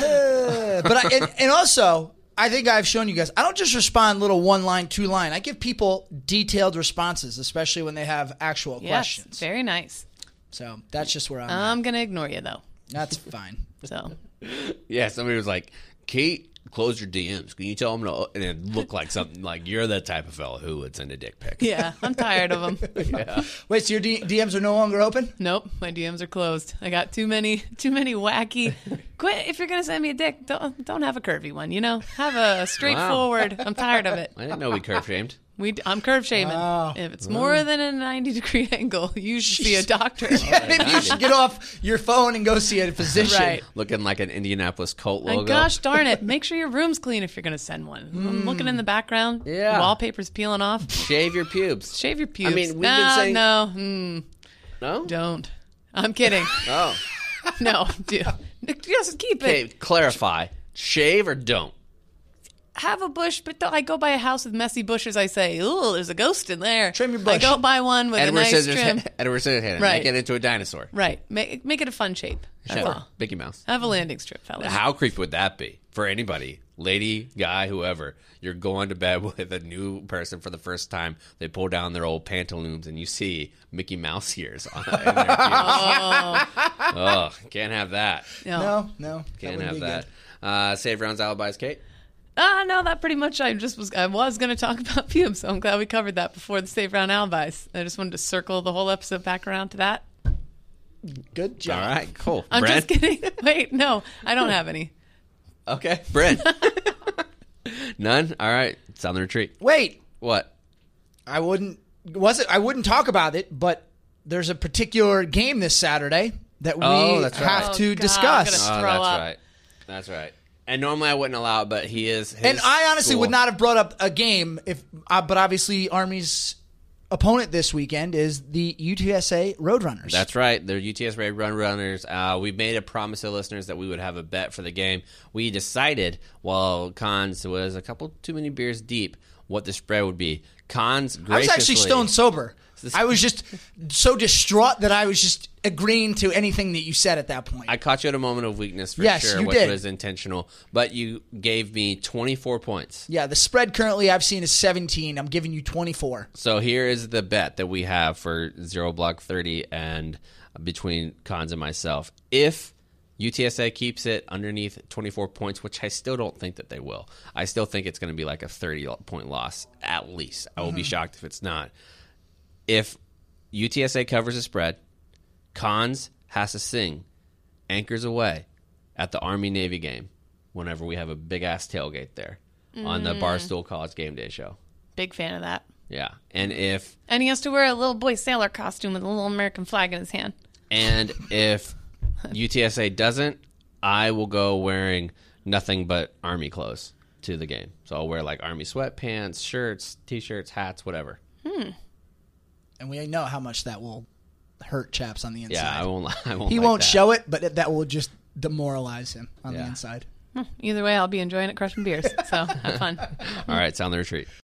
And also, I think I've shown you guys, I don't just respond little 1-line, 2-line. I give people detailed responses, especially when they have actual questions. Very nice. So that's just where I'm going to ignore you, though. That's fine. So. Yeah, somebody was like, Kate, close your DMs. Can you tell them to, and it looked like something like you're the type of fellow who would send a dick pic. Yeah, I'm tired of them. Yeah. Wait, so your DMs are no longer open? Nope, my DMs are closed. I got too many wacky. Quit if you're gonna send me a dick. Don't have a curvy one. Have a straightforward. I'm tired of it. I didn't know we curve shamed. I'm curve shaming. Wow. If it's more than a 90-degree angle, you should see a doctor. Maybe you should get off your phone and go see a physician. Right. Looking like an Indianapolis Colt logo. And gosh darn it, make sure your room's clean if you're going to send one. I'm looking in the background. Yeah. Wallpaper's peeling off. Shave your pubes. Shave your pubes. I mean, we've been saying... No. No? Don't. I'm kidding. Oh. No, dude. Just keep it. Okay, clarify. Shave or don't? Have a bush, but I go by a house with messy bushes. I say, ooh, there's a ghost in there. Trim your bush. I go by one with Edward a nice trim. Edward Scissorhands. Right. Make it into a dinosaur. Right. Make it a fun shape. That's Sure. all. Mickey Mouse. Have a landing strip, fellas. How creepy would that be for anybody? Lady, guy, whoever. You're going to bed with a new person for the first time. They pull down their old pantaloons and you see Mickey Mouse ears on in their pubes. Can't have that. No. Can't have that. Save rounds, alibis, Kate? No, that pretty much I was going to talk about pubes, so I'm glad we covered that before the Save Round Alibis. I just wanted to circle the whole episode back around to that. Good job. All right, cool. I'm Brent? just kidding. Wait, no, I don't have any. Okay, Brent. None? All right, it's on the retreat. Wait, What? I wouldn't talk about it, but there's a particular game this Saturday that we that's right. have to Oh, God, discuss. I'm gonna throw up. Right. That's right. And normally I wouldn't allow it, but he is. And I honestly would not have brought up a game but obviously Army's opponent this weekend is the UTSA Roadrunners. That's right. They're UTSA Roadrunners. We made a promise to listeners that we would have a bet for the game. We decided, while Cons was a couple too many beers deep, what the spread would be. Cons graciously... I was actually stone sober. I was just so distraught that I was just agreeing to anything that you said at that point. I caught you at a moment of weakness for Yes, sure, you which did. was intentional. But you gave me 24 points. Yeah, the spread currently I've seen is 17. I'm giving you 24. So here is the bet that we have for Zero Block 30 and between Cons and myself. If UTSA keeps it underneath 24 points, which I still don't think that they will. I still think it's going to be like a 30-point loss at least. I will be shocked if it's not. If UTSA covers the spread, Cons has to sing Anchors Away at the Army-Navy game whenever we have a big-ass tailgate there on the Barstool College Game Day show. Big fan of that. Yeah. And if And he has to wear a little boy sailor costume with a little American flag in his hand. UTSA doesn't, I will go wearing nothing but Army clothes to the game. So I'll wear like Army sweatpants, shirts, T-shirts, hats, whatever. And we know how much that will hurt Chaps on the inside. Yeah, I won't He like won't that. show it, but that will just demoralize him on the Yeah. inside. Either way, I'll be enjoying it crushing beers. So have fun. All right, sound the retreat.